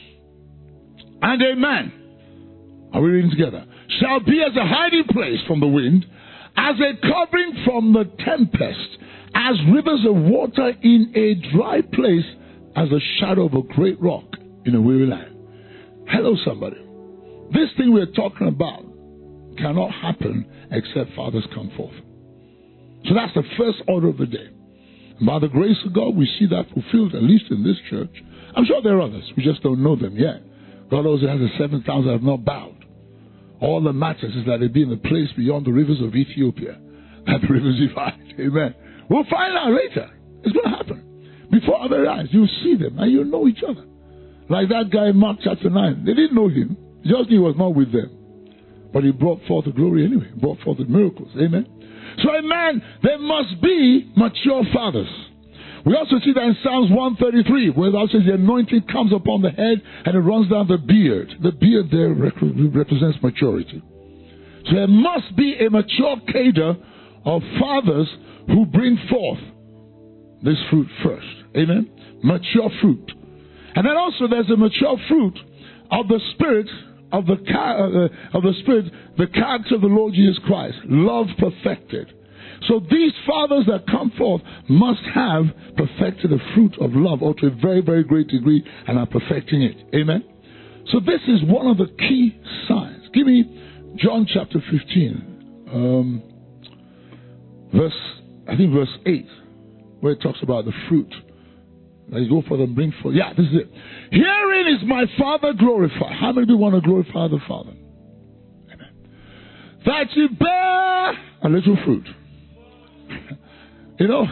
And a man, are we reading together? Shall be as a hiding place from the wind, as a covering from the tempest, as rivers of water in a dry place, as the shadow of a great rock in a weary land. Hello, somebody. This thing we're talking about cannot happen except fathers come forth. So that's the first order of the day. And by the grace of God, we see that fulfilled, at least in this church. I'm sure there are others. We just don't know them yet. God also has the seven thousand that have not bowed. All that matters is that they be in the place beyond the rivers of Ethiopia, and the rivers divide. Amen. We'll find out later. It's going to happen. Before our very eyes, you'll see them, and you'll know each other. Like that guy in Mark chapter nine. They didn't know him. Just he was not with them. But he brought forth the glory anyway. He brought forth the miracles. Amen. So, amen, there must be mature fathers. We also see that in Psalms one thirty-three, where it says the anointing comes upon the head and it runs down the beard. The beard there represents maturity. So there must be a mature cadre of fathers who bring forth this fruit first. Amen? Mature fruit. And then also there's a mature fruit of the Spirit, of the, uh, of the Spirit, the character of the Lord Jesus Christ. Love perfected. So these fathers that come forth must have perfected the fruit of love, or to a very, very great degree, and are perfecting it. Amen? So this is one of the key signs. Give me John chapter fifteen, um, verse, I think verse eight, where it talks about the fruit. Let's go for them, bring forth. Yeah, this is it. Herein is my Father glorified. How many of you want to glorify the Father? Amen. That you bear a little fruit. You know,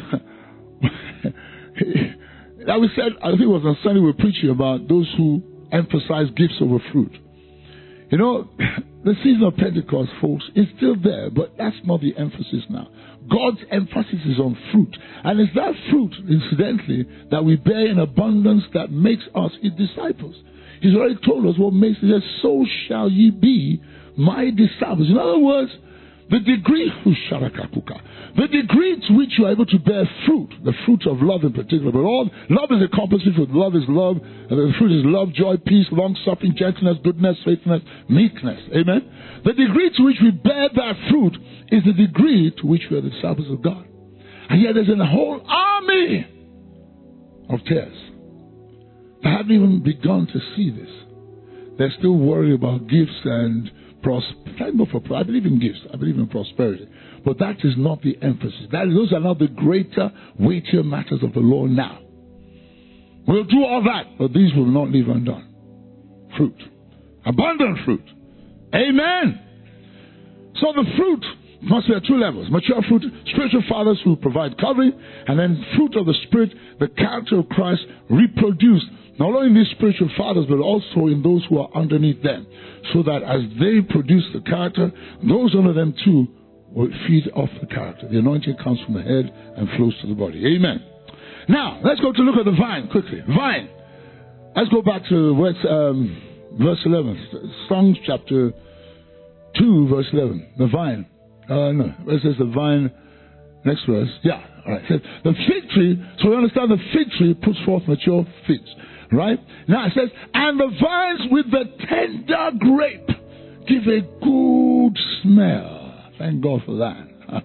like we said, I think it was on Sunday we were preaching about those who emphasize gifts over fruit. You know, the season of Pentecost, folks, is still there, but that's not the emphasis now. God's emphasis is on fruit. And it's that fruit, incidentally, that we bear in abundance that makes us his disciples. He's already told us what makes it. So shall ye be my disciples. In other words, the degree, the degree to which you are able to bear fruit, the fruit of love in particular, but all love is a composite fruit. Love is love, and the fruit is love, joy, peace, long-suffering, gentleness, goodness, faithfulness, meekness. Amen? The degree to which we bear that fruit is the degree to which we are the disciples of God. And yet there's a whole army of tares that haven't even begun to see this. They're still worried about gifts and prosperity. I believe in gifts. I believe in prosperity. But that is not the emphasis. That, those are not the greater, weightier matters of the law now. We'll do all that, but these will not leave undone. Fruit. Abundant fruit. Amen. So the fruit must be at two levels. Mature fruit, spiritual fathers who provide covering, and then fruit of the Spirit, the character of Christ reproduced, not only in these spiritual fathers, but also in those who are underneath them. So that as they produce the character, those under them too will feed off the character. The anointing comes from the head and flows to the body. Amen. Now, let's go to look at the vine quickly. Vine. Let's go back to verse, um, verse eleven. Psalms chapter two, verse eleven. The vine. Uh, no, it says the vine. Next verse. Yeah. All right. It says the fig tree. So we understand the fig tree puts forth mature figs. Right? Now it says, and the vines with the tender grape give a good smell. Thank God for that.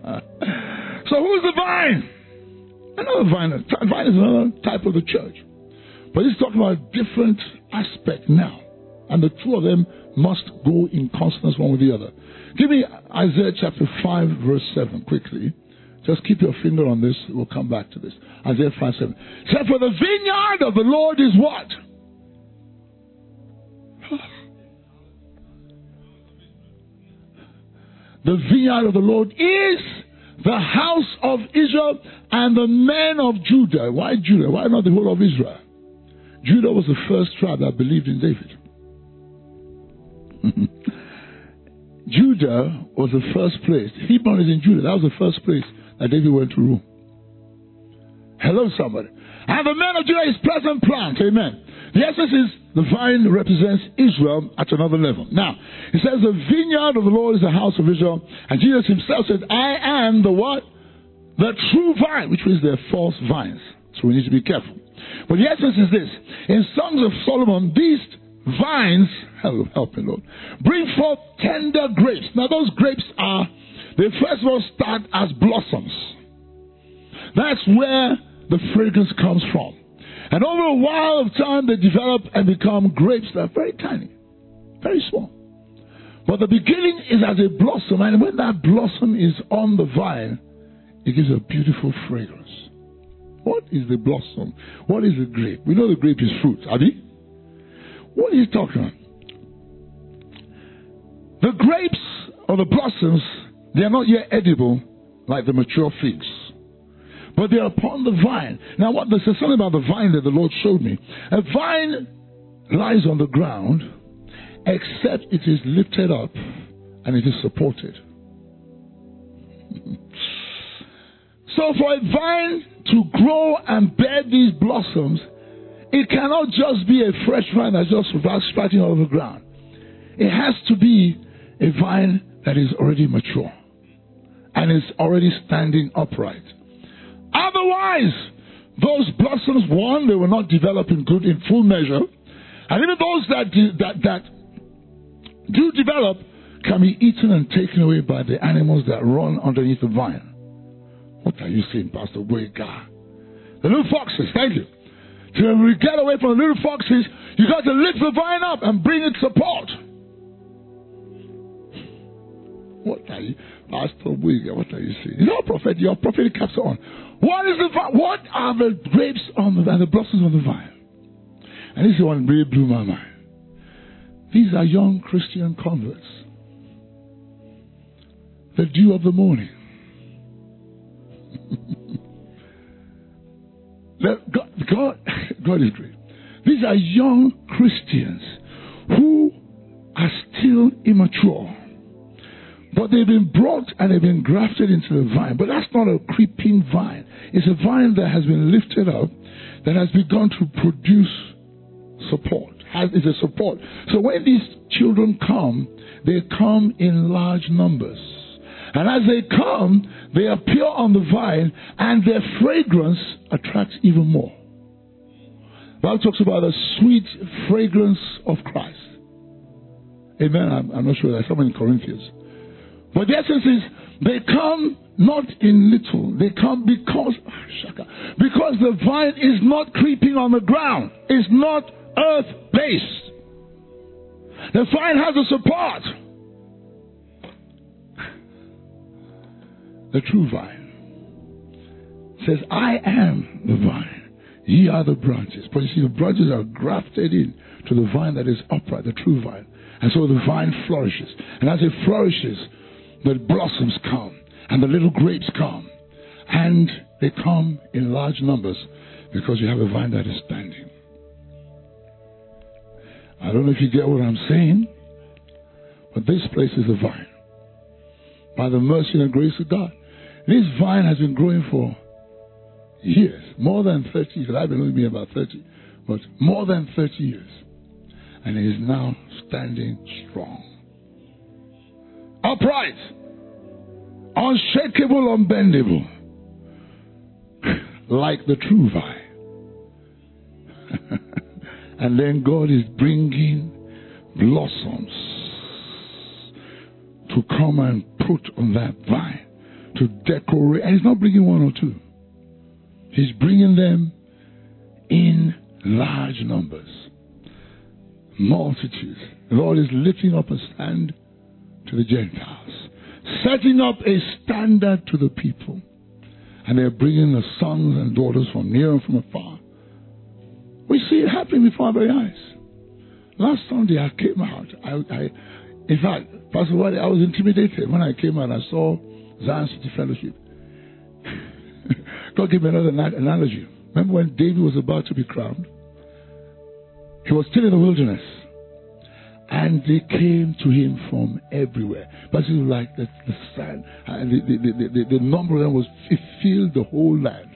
So who's the vine? Another vine. Vine is another type of the church. But he's talking about a different aspect now. And the two of them must go in consonance one with the other. Give me Isaiah chapter five, verse seven, quickly. Just keep your finger on this. We'll come back to this. Isaiah five seven. Say, for the vineyard of the Lord is what? The vineyard of the Lord is the house of Israel and the men of Judah. Why Judah? Why not the whole of Israel? Judah was the first tribe that believed in David. Judah was the first place. Hebron is in Judah. That was the first place that David went to rule. Hello, somebody. And the man of Judah is pleasant plant. Amen. The essence is the vine represents Israel at another level. Now, it says the vineyard of the Lord is the house of Israel. And Jesus himself said, I am the what? The true vine, which means they're false vines. So we need to be careful. But the essence is this. In Songs of Solomon, these vines, help, help me Lord, bring forth tender grapes. Now those grapes are, they first of all start as blossoms. That's where the fragrance comes from. And over a while of time, they develop and become grapes that are very tiny, very small. But the beginning is as a blossom, and when that blossom is on the vine, it gives a beautiful fragrance. What is the blossom? What is the grape? We know the grape is fruit, Abi. What are you talking about? The grapes or the blossoms, they are not yet edible like the mature figs. But they are upon the vine. Now, what there's something about the vine that the Lord showed me. A vine lies on the ground, except it is lifted up and it is supported. So, for a vine to grow and bear these blossoms, it cannot just be a fresh vine that's just sprouting out of the ground. It has to be a vine that is already mature and is already standing upright. Otherwise, those blossoms, one, they will not develop in good, in full measure. And even those that do, that, that do develop can be eaten and taken away by the animals that run underneath the vine. What are you saying, Pastor Boyga? The little foxes, thank you. To get away from the little foxes, you got to lift the vine up and bring it support. What are you, Pastor Boyga, what are you saying? You know, prophet, your prophetic caps on. What is the what are the grapes on the and the blossoms on the vine? And this is one really blew my mind. These are young Christian converts. The dew of the morning. God, God, God is great. These are young Christians who are still immature. But they've been brought and they've been grafted into the vine. But that's not a creeping vine. It's a vine that has been lifted up, that has begun to produce support. Has, is a support. So when these children come, they come in large numbers. And as they come, they appear on the vine, and their fragrance attracts even more. The Bible talks about the sweet fragrance of Christ. Amen. I'm, I'm not sure. There's someone in Corinthians. But the essence is, they come not in little. They come because, because the vine is not creeping on the ground. It's not earth-based. The vine has a support. The true vine says, I am the vine. Ye are the branches. But you see, the branches are grafted in to the vine that is upright, the true vine. And so the vine flourishes. And as it flourishes, the blossoms come, and the little grapes come, and they come in large numbers because you have a vine that is standing. I don't know if you get what I'm saying, but this place is a vine. By the mercy and grace of God. This vine has been growing for years, more than thirty years. I've been only been about thirty, but more than thirty years. And it is now standing strong. Upright, unshakable, unbendable, like the true vine. And then God is bringing blossoms to come and put on that vine to decorate. And He's not bringing one or two. He's bringing them in large numbers, multitudes. The Lord is lifting up a stand to the Gentiles, setting up a standard to the people. And they're bringing the sons and daughters from near and from afar. We see it happening before our very eyes. Last Sunday I came out. I, I, in fact, Pastor Wadi, I was intimidated when I came out and I saw Zion City Fellowship. God gave me another analogy. Remember when David was about to be crowned? He was still in the wilderness. And they came to him from everywhere. But it was like the, the sand. And the, the, the, the, the number of them was, it filled the whole land.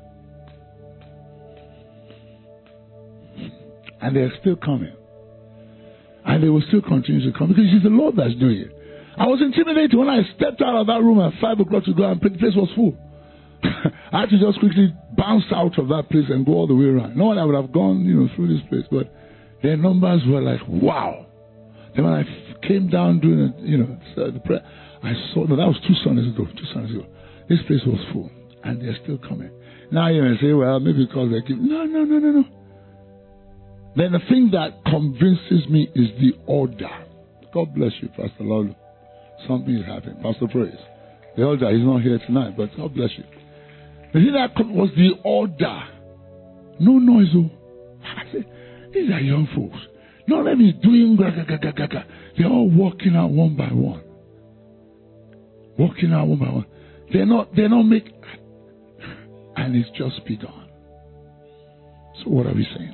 And they are still coming. And they will still continue to come. Because it's the Lord that's doing it. I was intimidated when I stepped out of that room at five o'clock to go and pray. The place was full. I had to just quickly bounce out of that place and go all the way around. No one I would have gone, you know, through this place. But their numbers were like, wow. Then when I came down doing, you know, the prayer, I saw, no, that was two Sundays ago, two Sundays ago. This place was full, and they're still coming. Now you may say, well, maybe because they keep, no, no, no, no, no. Then the thing that convinces me is the order. God bless you, Pastor Lolo. Something is happening. Pastor Praise. The order, he's not here tonight, but God bless you. The thing that was the order. No noise. Oh. I said, these are young folks. None of them is doing gaga, gaga, gaga. They're all walking out one by one. Walking out one by one. They're not, they're not making, and it's just begun. So what are we saying?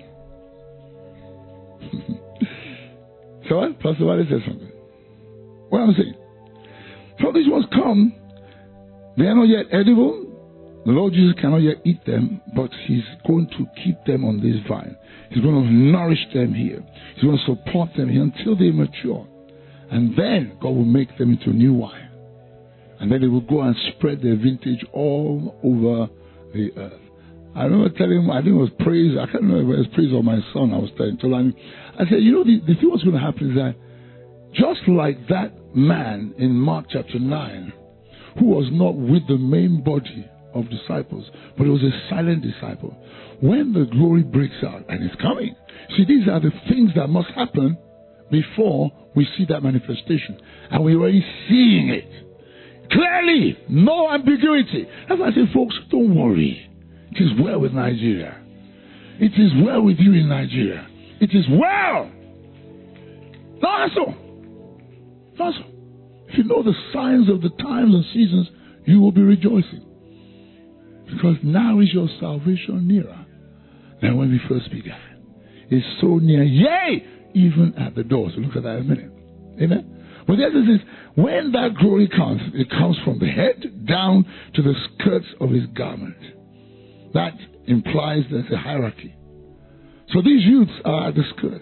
So what? Pastor Wale said something. What am I saying? So these ones come, they are not yet edible. The Lord Jesus cannot yet eat them, but He's going to keep them on this vine. He's going to nourish them here. He's going to support them here until they mature. And then God will make them into new wine. And then they will go and spread their vintage all over the earth. I remember telling him, I think it was praise, I can't remember if it was praise or my son I was telling, telling him. I said, you know, the, the thing what's going to happen is that just like that man in Mark chapter nine, who was not with the main body of disciples, but it was a silent disciple. When the glory breaks out, and it's coming. See, these are the things that must happen before we see that manifestation. And we're already seeing it. Clearly, no ambiguity. That's why I say, folks, don't worry. It is well with Nigeria. It is well with you in Nigeria. It is well. No, that's all. That's all. If you know the signs of the times and seasons, you will be rejoicing. Because now is your salvation nearer than when we first began. It's so near, yea, even at the door. So look at that in a minute. Amen? But the other is, when that glory comes, it comes from the head down to the skirts of his garment. That implies there's a hierarchy. So these youths are at the skirts.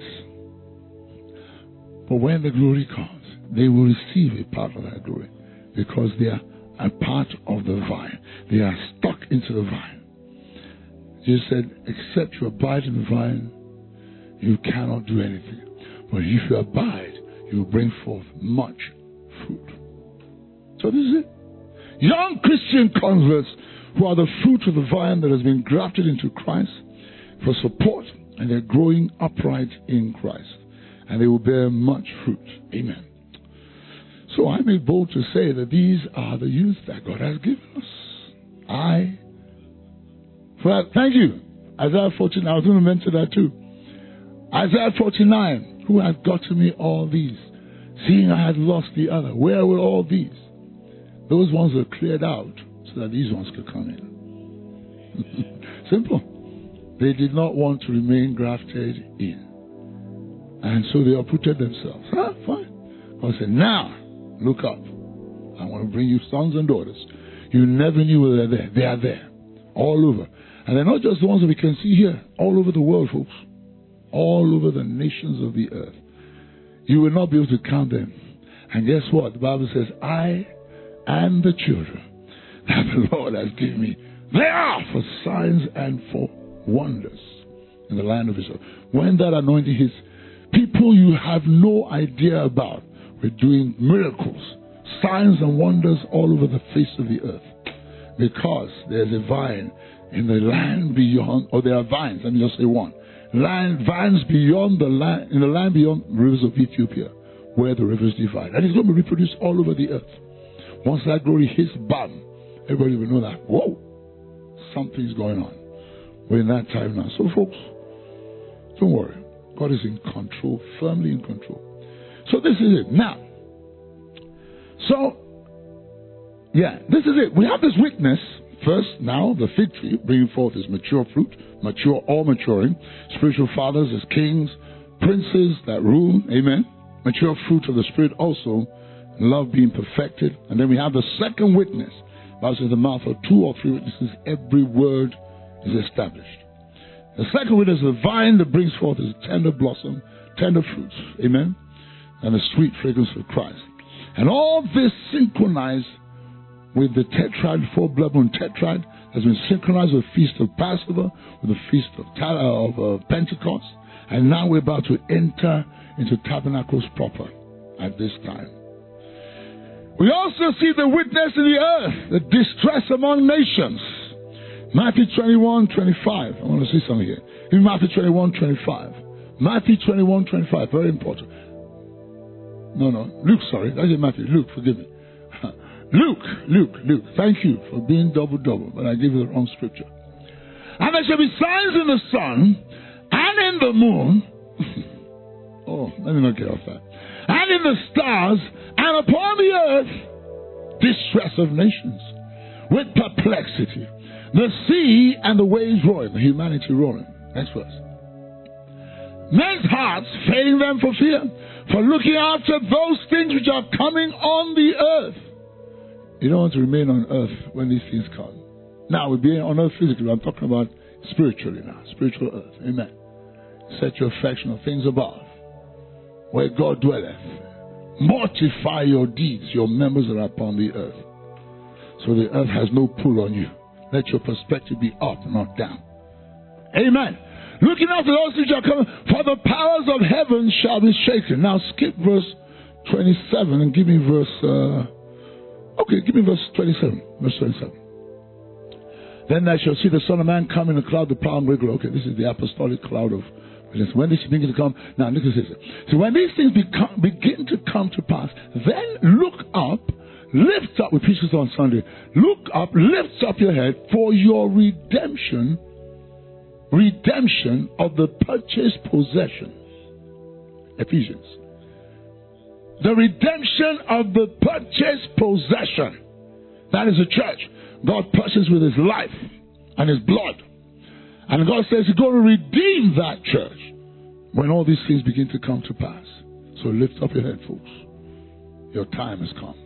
But when the glory comes, they will receive a part of that glory because they are a part of the vine. They are stuck into the vine. Jesus said, except you abide in the vine, you cannot do anything. But if you abide, you will bring forth much fruit. So this is it. Young Christian converts who are the fruit of the vine that has been grafted into Christ for support, and they're growing upright in Christ. And they will bear much fruit. Amen. So I make bold to say that these are the youth that God has given us. I, for that, thank you. Isaiah forty-nine, I was going to mention that too. Isaiah forty-nine, who hath got to me all these, seeing I had lost the other? Where were all these? Those ones were cleared out so that these ones could come in. Simple. They did not want to remain grafted in. And so they uprooted themselves. Ah, fine. God said, now, look up. I want to bring you sons and daughters. You never knew they were there. They are there. All over. And they're not just the ones that we can see here. All over the world, folks. All over the nations of the earth. You will not be able to count them. And guess what? The Bible says, I and the children that the Lord has given me, they are for signs and for wonders in the land of Israel. When that anointing hits, people you have no idea about were doing miracles, signs and wonders all over the face of the earth. Because there's a vine in the land beyond, or there are vines, let me just say one. Land, vines beyond the land, in the land beyond rivers of Ethiopia, where the rivers divide. And it's going to be reproduced all over the earth. Once that glory hits, bam, everybody will know that, whoa, something's going on. We're in that time now. So folks, don't worry. God is in control, firmly in control. So this is it. Now, so, yeah, this is it. We have this witness. First, now, the fig tree bringing forth its mature fruit, mature or maturing. Spiritual fathers as kings, princes that rule. Amen. mature fruit of the Spirit also, love being perfected. And then we have the second witness. Bible says, the mouth of two or three witnesses, every word is established. The second witness is the vine that brings forth its tender blossom, tender fruits. Amen. And the sweet fragrance of Christ. And all this synchronized with the tetrad, four blood moon tetrad, has been synchronized with the feast of Passover, with the feast of, of uh, Pentecost. And now we're about to enter into tabernacles proper at this time. We also see the witness in the earth, the distress among nations. Matthew twenty-one, twenty-five. I want to see something here. In Matthew twenty-one, twenty-five. Matthew twenty-one, twenty-five. Very important. No, no. Luke, sorry. That's it, Matthew. Luke, forgive me. Luke, Luke, Luke. Thank you for being double-double, but I gave you the wrong scripture. And there shall be signs in the sun and in the moon. Oh, let me not get off that. And in the stars, and upon the earth, distress of nations, with perplexity, the sea and the waves roaring, the humanity roaring. Next verse. Men's hearts failing them for fear, for looking after those things which are coming on the earth. You don't want to remain on earth when these things come. Now, we're being on earth physically, I'm talking about spiritually now, spiritual earth. Amen. Set your affection on things above, where God dwelleth. Mortify your deeds, your members that are upon the earth. So the earth has no pull on you. Let your perspective be up, not down. Amen. Looking after those which are coming, for the powers of heaven shall be shaken. Now skip verse twenty-seven and give me verse, uh, okay, give me verse twenty-seven. Verse twenty-seven. Then I shall see the Son of Man come in a cloud of power and great glory. Okay, this is the apostolic cloud of when these begin to come. Now, look at this. So when these things become, begin to come to pass, then look up, lift up, we preach this on Sunday, look up, lift up your head, for your redemption, redemption of the purchased possessions. Ephesians. The redemption of the purchased possession. That is the church. God purchased with his life and his blood. And God says he's going to redeem that church when all these things begin to come to pass. So lift up your head, folks. Your time has come.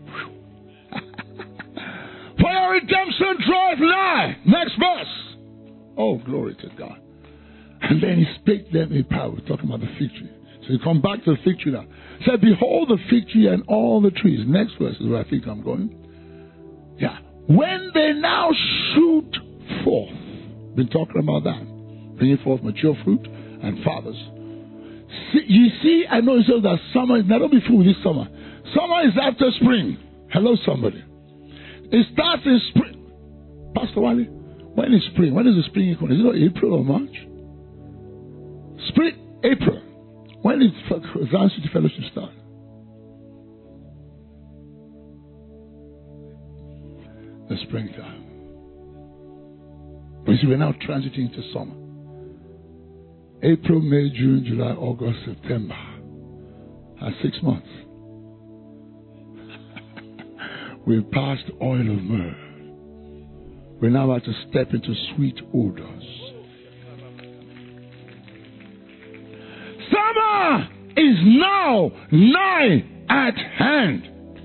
For your redemption draweth nigh. Next verse. Oh, glory to God. And then he spake them in power. We're talking about the fig tree. So you come back to the fig tree now. He said, behold the fig tree and all the trees. Next verse is where I think I'm going. Yeah. When they now shoot forth. Been talking about that. Bringing forth mature fruit and fathers. See, you see, I know you said that summer is not. Don't be fooled with this summer. Summer is after spring. Hello, somebody. It starts in spring. Pastor Wally, when is spring? When is the spring equal? Is it April or March? Spring, April. When did Zion City Fellowship start? The springtime. You see, we're now transiting to summer. April, May, June, July, August, September. That's six months. We've passed oil of myrrh. We're now about to step into sweet odors. Summer is now nigh at hand.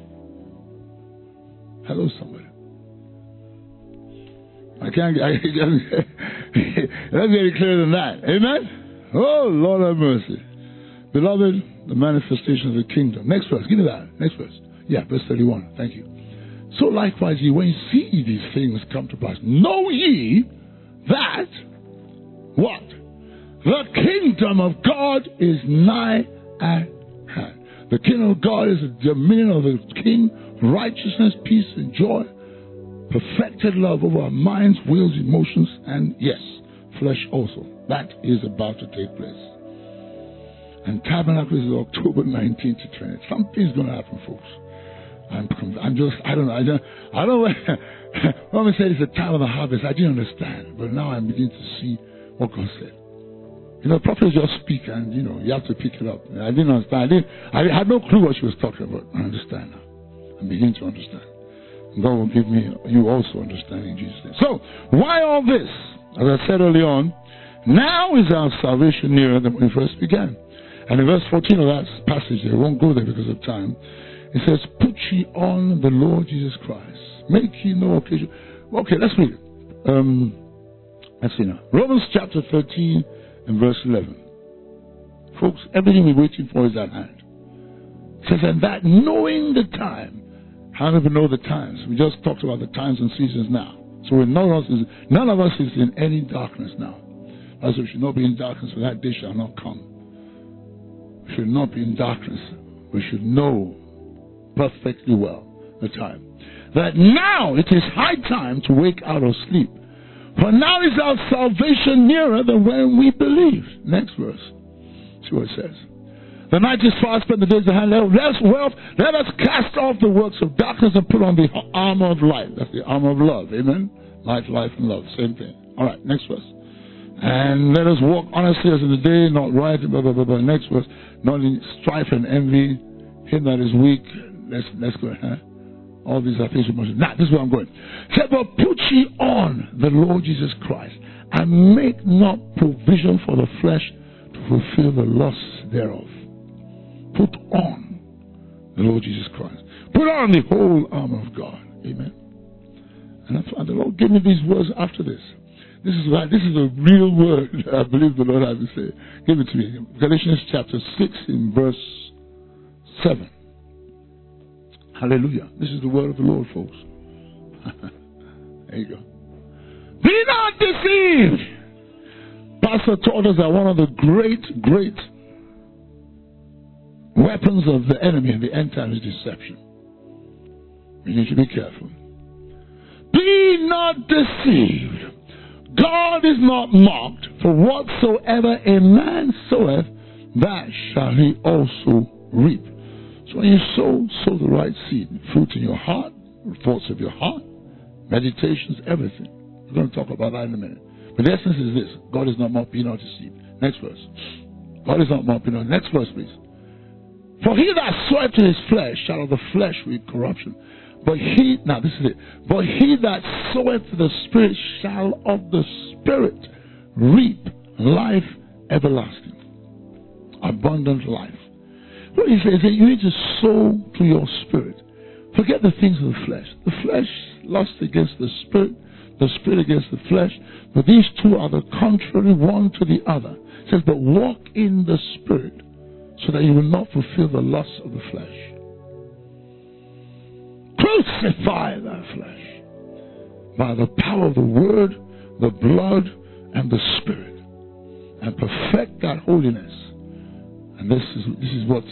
Hello, somebody. I can't get let's get it clearer than that. Amen? Oh, Lord have mercy. Beloved, the manifestation of the kingdom. Next verse. Give me that. Next verse. Yeah, verse thirty-one. Thank you. So likewise, ye, when you see these things come to pass, know ye that what? The kingdom of God is nigh at hand. The kingdom of God is the dominion of the king, righteousness, peace, and joy. Perfected love over our minds, wills, emotions, and yes, flesh also. That is about to take place. And Tabernacle is October nineteenth to twentieth. Something's going to happen, folks. I'm, I'm just, I don't know. I don't, I don't know. When we said it's the time of the harvest, I didn't understand. But now I'm beginning to see what God said. You know, prophets just speak and, you know, you have to pick it up. I didn't understand. I, didn't, I had no clue what she was talking about. I understand now. I'm beginning to understand. God will give me, you also understand in Jesus' name. So, why all this? As I said early on, now is our salvation nearer than when we first began. And in verse fourteen of that passage, I won't go there because of time, it says, put ye on the Lord Jesus Christ. Make ye no occasion. Okay, let's read it. Um, let's see now. Romans chapter thirteen and verse eleven. Folks, everything we're waiting for is at hand. It says, and that knowing the time. How do we know the times? We just talked about the times and seasons now. So we're none of us is, none of us is in any darkness now. As we should not be in darkness, for that day shall not come. We should not be in darkness. We should know perfectly well the time. That now it is high time to wake out of sleep. For now is our salvation nearer than when we believed. Next verse. See what it says. The night is fast spent, the days are hand. Let us, wealth, let us cast off the works of darkness and put on the armor of light. That's the armor of love. Amen? Light, life, and love. Same thing. All right, next verse. And let us walk honestly as in the day, not rioting, blah, blah, blah, blah. Next verse. Not in strife and envy. Him that is weak. Let's, let's go. Huh? All these are things we must do. Now, this is where I'm going. Say, but put ye on the Lord Jesus Christ, and make not provision for the flesh to fulfill the lusts thereof. Put on the Lord Jesus Christ. Put on the whole armor of God. Amen. And that's why the Lord gave me these words after this. This is why this is a real word I believe the Lord has to say. Give it to me. Galatians chapter six in verse seven. Hallelujah. This is the word of the Lord, folks. There you go. Be not deceived. Pastor taught us that one of the great, great weapons of the enemy in the end time is deception. We need to be careful. Be not deceived. God is not mocked, for whatsoever a man soweth, that shall he also reap. So when you sow, sow the right seed. Fruit in your heart, thoughts of your heart, meditations, everything. We're going to talk about that in a minute. But the essence is this. God is not mocked, be not deceived. Next verse. God is not mocked, be not. Next verse, please. For he that soweth to his flesh shall of the flesh reap corruption. But he, now this is it. But he that soweth to the Spirit shall of the Spirit reap life everlasting. Abundant life. What he says is that you need to sow to your spirit. Forget the things of the flesh. The flesh lusts against the Spirit, the Spirit against the flesh. But these two are the contrary one to the other. It says, but walk in the Spirit, so that you will not fulfill the lusts of the flesh. Crucify that flesh by the power of the Word, the blood, and the Spirit, and perfect that holiness. And this is this is what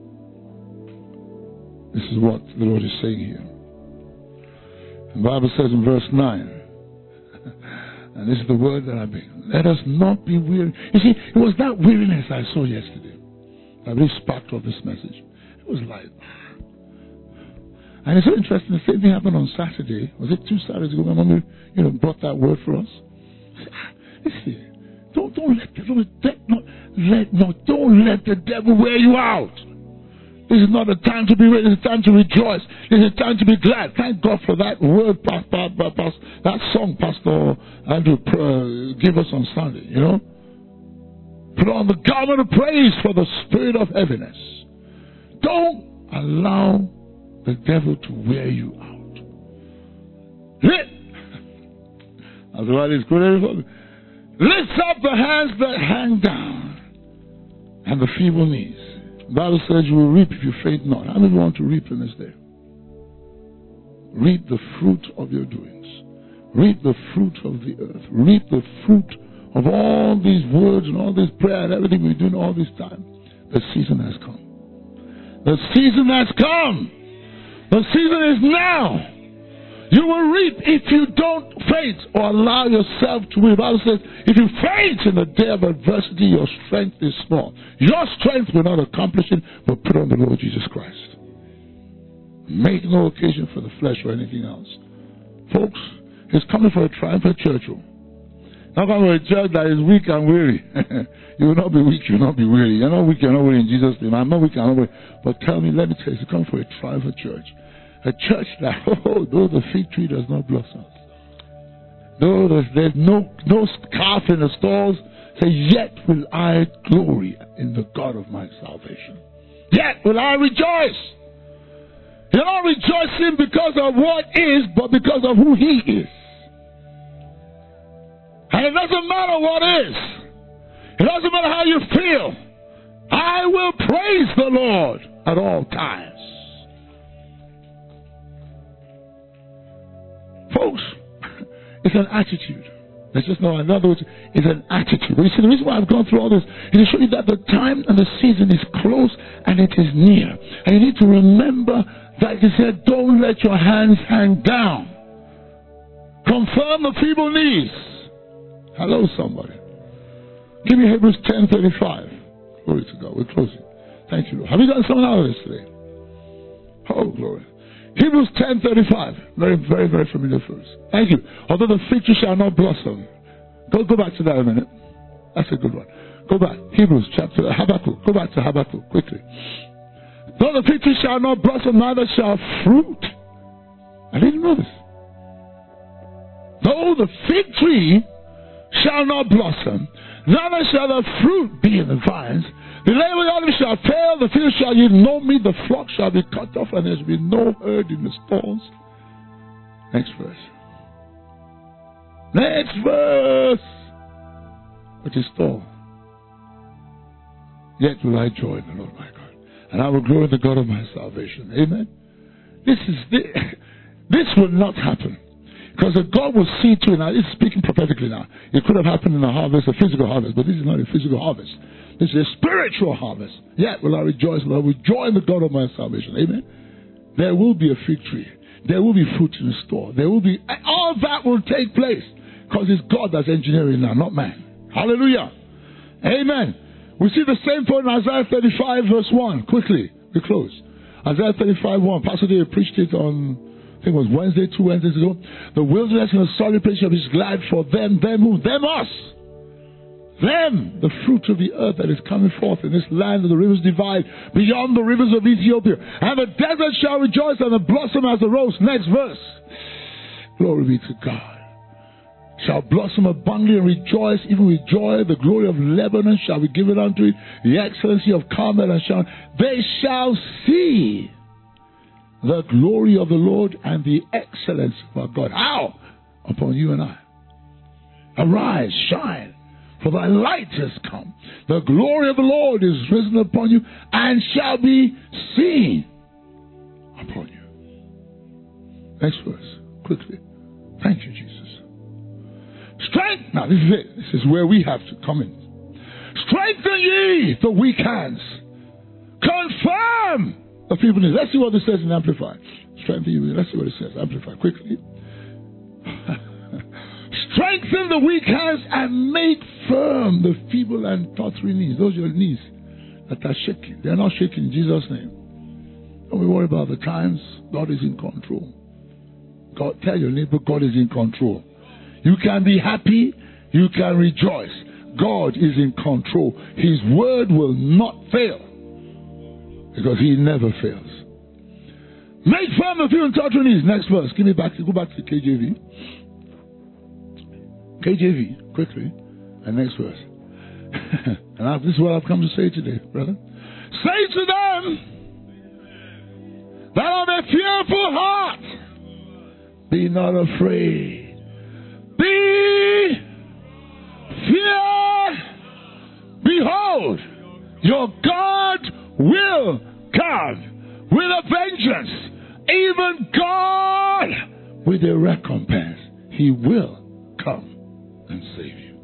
this is what the Lord is saying here. The Bible says in verse nine, and this is the word that I bring. Let us not be weary. You see, it was that weariness I saw yesterday. I really sparked off this message. It was like, and it's so interesting. The same thing happened on Saturday. Was it two Saturdays ago? My mom, you know, brought that word for us. Listen, don't don't let don't let not let no don't let the devil wear you out. This is not a time to be ready. This is a time to rejoice. This is a time to be glad. Thank God for that word, pass, pass, pass, pass, that song Pastor Andrew uh, gave us on Sunday. You know, put on the garment of praise for the spirit of heaviness. Don't allow the devil to wear you out. That's why it's good. Lift up the hands that hang down and the feeble knees. The Bible says you will reap if you faint not. How many want to reap in this day? Reap the fruit of your doings. Reap the fruit of the earth. Reap the fruit of all these words and all this prayer and everything we're doing all this time. The season has come. The season has come. The season is now. You will reap if you don't faint or allow yourself to reap. The Bible says, if you faint in the day of adversity, your strength is small. Your strength will not accomplish it, but put on the Lord Jesus Christ. Make no occasion for the flesh or anything else. Folks, He's coming for a triumphant church. Not coming for a church that is weak and weary. You will not be weak, you will not be weary. You're not weak, you're not weary in Jesus' name. I'm not weak, I'm not weary. But tell me, let me tell you, He's coming for a triumphant church. A church that, oh, though the fig tree does not blossom, though there's, there's no no calf in the stalls Say, yet will I glory in the God of my salvation. Yet will I rejoice. You're not rejoicing because of what is, but because of who He is. And it doesn't matter what is. It doesn't matter how you feel. I will praise the Lord at all times. Folks, it's an attitude. Let's just know, in other words, it's an attitude. But you see, the reason why I've gone through all this is to show you that the time and the season is close and it is near. And you need to remember that He said, don't let your hands hang down. Confirm the feeble knees. Hello, somebody. Give me Hebrews ten thirty-five. Glory to God. We're closing. Thank you, Lord. Have you gotten something out of this today? Oh, glory. Hebrews ten thirty-five. Very, very, very familiar verse. Thank you. Although the fig tree shall not blossom. Go, go back to that a minute. That's a good one. Go back. Hebrews chapter Habakkuk. Go back to Habakkuk quickly. Though the fig tree shall not blossom, neither shall fruit. I didn't know this. Though the fig tree shall not blossom, neither shall the fruit be in the vines. The labor of them shall fail, the field shall yield no meat, the flock shall be cut off, and there shall be no herd in the stalls. Next verse. Next verse. But is stall. Yet will I joy in the Lord my God, and I will glory in the God of my salvation. Amen. This is the, this will not happen. Because God will see to it. Now, this is speaking prophetically now. It could have happened in a harvest, a physical harvest, but this is not a physical harvest. This is a spiritual harvest. Yet will I rejoice, will I rejoice in the God of my salvation. Amen. There will be a fig tree. There will be fruit in the store. There will be, all that will take place. Because it's God that's engineering now, not man. Hallelujah. Amen. We see the same thought in Isaiah thirty-five verse one. Quickly, we close. Isaiah thirty-five one. Pastor David preached it on, I think it was Wednesday, two Wednesdays ago. The wilderness and the solid place shall be glad for them. Them who? Them us. Them, the fruit of the earth that is coming forth in this land of the rivers divide beyond the rivers of Ethiopia. And the desert shall rejoice and the blossom as the rose. Next verse. Glory be to God. Shall blossom abundantly and rejoice, even with joy. The glory of Lebanon shall be given unto it. The excellency of Carmel and Sharon. They shall see the glory of the Lord and the excellence of our God. How? Upon you and I. Arise, shine, for thy light has come. The glory of the Lord is risen upon you and shall be seen upon you. Next verse, quickly. Thank you, Jesus. Strength. Now, this is it. This is where we have to come in. Strengthen ye the weak hands. Confirm the feeble knees. Let's see what this says in Amplify. Strengthen ye. Let's see what it says. Amplify quickly. Strengthen the weak hands and make firm the feeble and tottering knees. Those are your knees that are shaking. They are not shaking in Jesus' name. Don't be worried about the times. God is in control. God, tell your neighbor, God is in control. You can be happy. You can rejoice. God is in control. His word will not fail because He never fails. Make firm the feeble and tottering knees. Next verse. Give me back. Go back to K J V. K J V, quickly, and next verse. And I, this is what I've come to say today, brother. Say to them that of a fearful heart, be not afraid. Be fear. Behold, your God will come with a vengeance. Even God with a recompense. He will come and save you.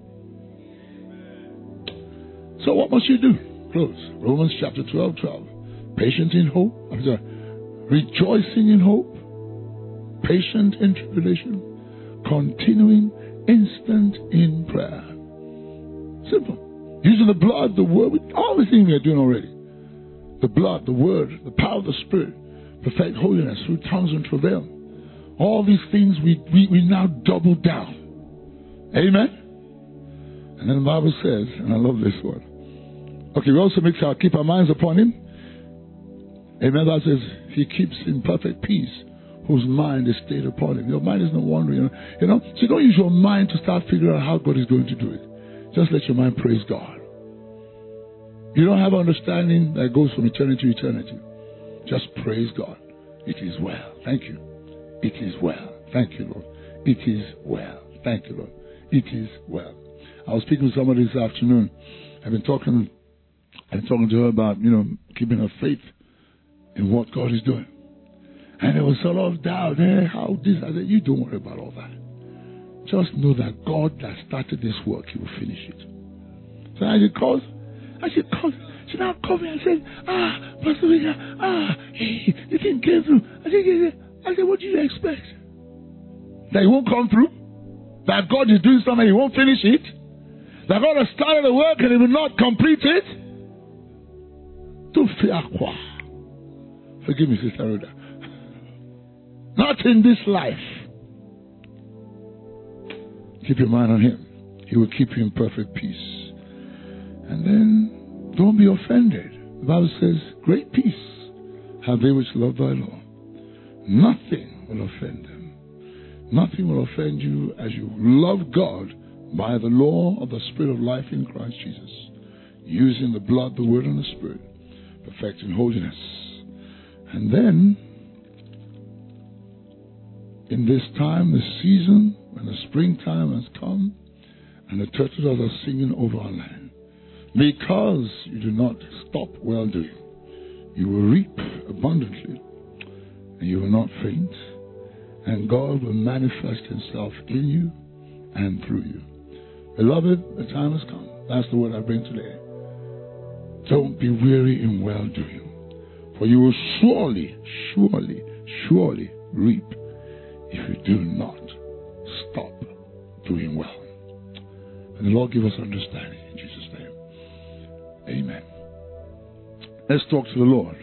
So what must you do? Close. Romans chapter twelve, twelve. Patient in hope. I'm sorry. Rejoicing in hope. Patient in tribulation. Continuing instant in prayer. Simple. Using the blood, the word, all the things we are doing already. The blood, the word, the power of the Spirit. Perfect holiness through tongues and travail. All these things we, we, we now double down. Amen? And then the Bible says, and I love this one. Okay, we also make sure keep our minds upon Him. Amen. That says, He keeps in perfect peace whose mind is stayed upon Him. Your mind is not wandering. You know, you know? So you don't use your mind to start figuring out how God is going to do it. Just let your mind praise God. You don't have understanding that goes from eternity to eternity. Just praise God. It is well. Thank you. It is well. Thank you, Lord. It is well. Thank you, Lord. It is well. I was speaking with somebody this afternoon. I've been talking, I've been talking to her about, you know, keeping her faith in what God is doing. And there was a lot of doubt. Hey, how this? I said, you don't worry about all that. Just know that God that started this work, He will finish it. So I said, cause, I said, cause, she now called me and said, ah, Pastor Victor, ah, hey, the thing came through. I said, I said, what do you expect? That it won't come through? That God is doing something and He won't finish it? That God has started the work and He will not complete it? Don't fear. Forgive me, Sister Rhoda. Not in this life. Keep your mind on Him. He will keep you in perfect peace. And then, don't be offended. The Bible says, great peace have they which love thy law. Nothing will offend them. Nothing will offend you as you love God by the law of the Spirit of life in Christ Jesus, using the blood, the word, and the Spirit, perfecting holiness. And then, in this time, this season, when the springtime has come, and the turtles are singing over our land, because you do not stop well-doing, you will reap abundantly, and you will not faint, and God will manifest Himself in you and through you. Beloved, the time has come. That's the word I bring today. Don't be weary in well-doing, for you will surely, surely, surely reap if you do not stop doing well. And the Lord give us understanding in Jesus' name. Amen. Let's talk to the Lord.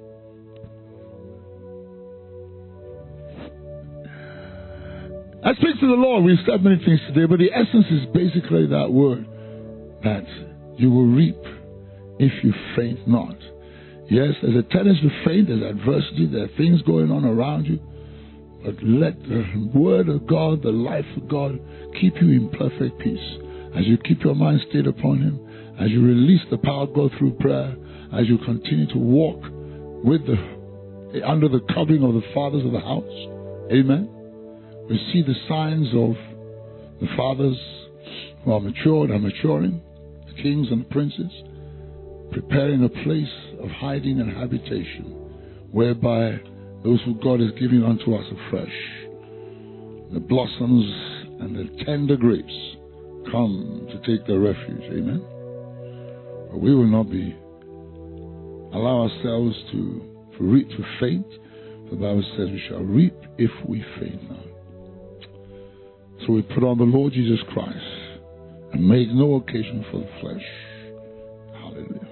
I speak to the Lord. We've said many things today, but the essence is basically that word, that you will reap if you faint not. Yes, there's a tendency to faint, there's adversity, there are things going on around you, but let the word of God, the life of God, keep you in perfect peace. As you keep your mind stayed upon Him, as you release the power of God through prayer, as you continue to walk with the under the covering of the fathers of the house. Amen. We see the signs of the fathers who are matured and maturing, the kings and the princes, preparing a place of hiding and habitation, whereby those who God is giving unto us afresh, the blossoms and the tender grapes come to take their refuge. Amen. But we will not be allow ourselves to for reap to faint. The Bible says we shall reap if we faint not. So we put on the Lord Jesus Christ and make no occasion for the flesh. Hallelujah.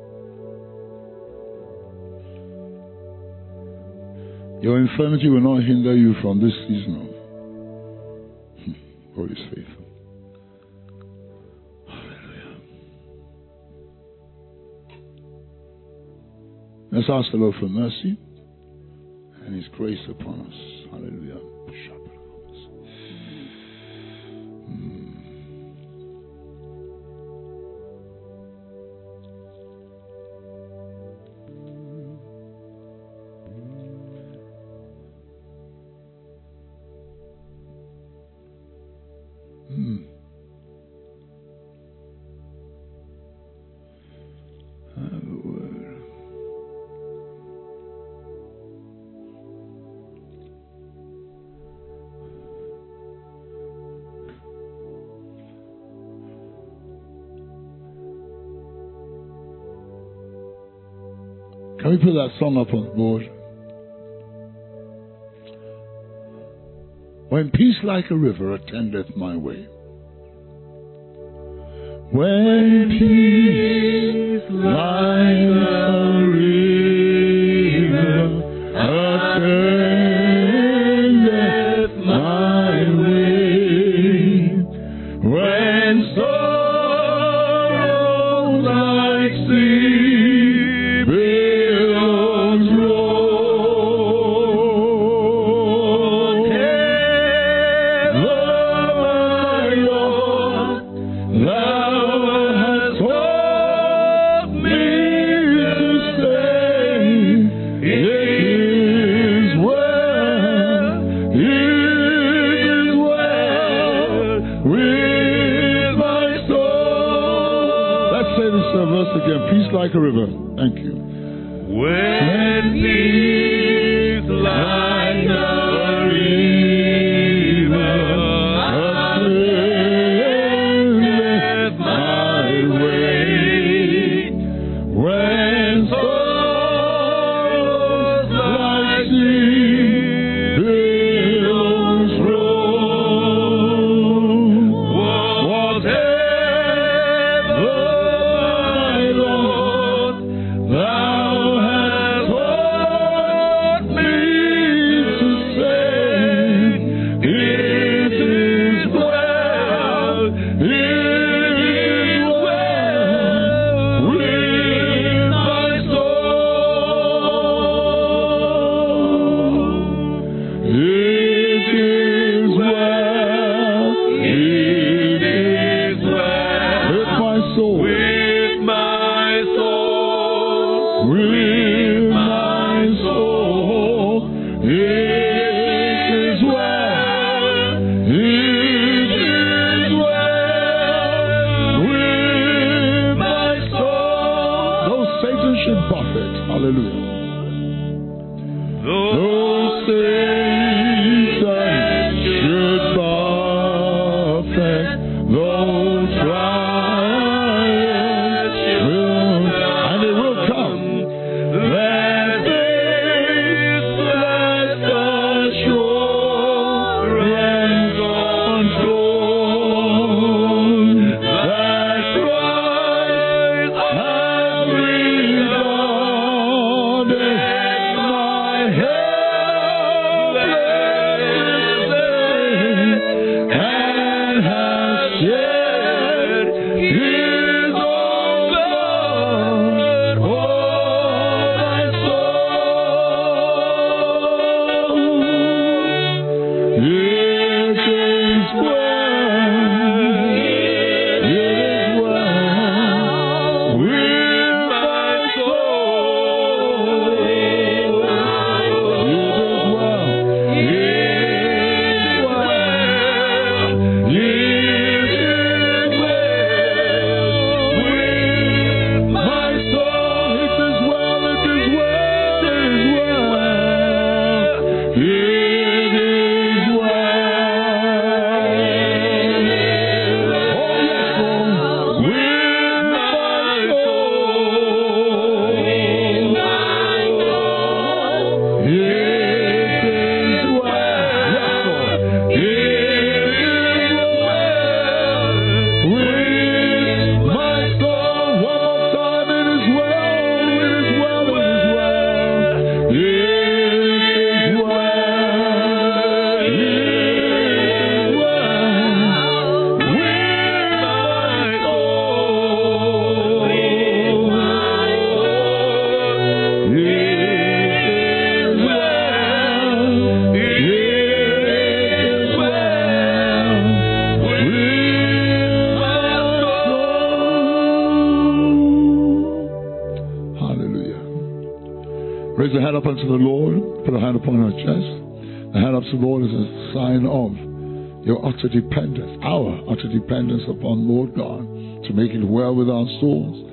Your infirmity will not hinder you from this season. God is faithful. Hallelujah. Let's ask the Lord for mercy and His grace upon us. Hallelujah. Hmm. Can we put that song up on the board? When peace like a river attendeth my way. When peace like a river attendeth my way. When sorrow like sea billows roll, ever my Lord, thou this uh, verse again. Peace like a river. Thank you. When peace like a river attendeth my way, when sorrows like sea billows roll, whatever my Lord thou hast taught me to say, it is well, it is well with my soul. It is well, it is well With my soul. with my soul, With my soul. It is well. It is well with my soul. Though Satan should buffet. Hallelujah. Though Satan should buffet, though trials will, and it will come, that is blessed assurance control, that Christ hath regarded my helplessness and has shed his own blood for my soul. It is well, it is well with my soul. It is well, it is well, it is well with my soul. It is well, it is well, it is well. It is well. Oh yes, Lord, with my soul. It is well. Yes, Lord. It is well with my soul. One more time. It is well. It is well. It is well. It is well. It is well with my soul. It is well. It is well with my soul. Hallelujah. Raise your hand up unto the Lord. Put a hand upon our chest. The hand up to the Lord is a sign of your utter dependence, our utter dependence upon Lord God to make it well with our souls.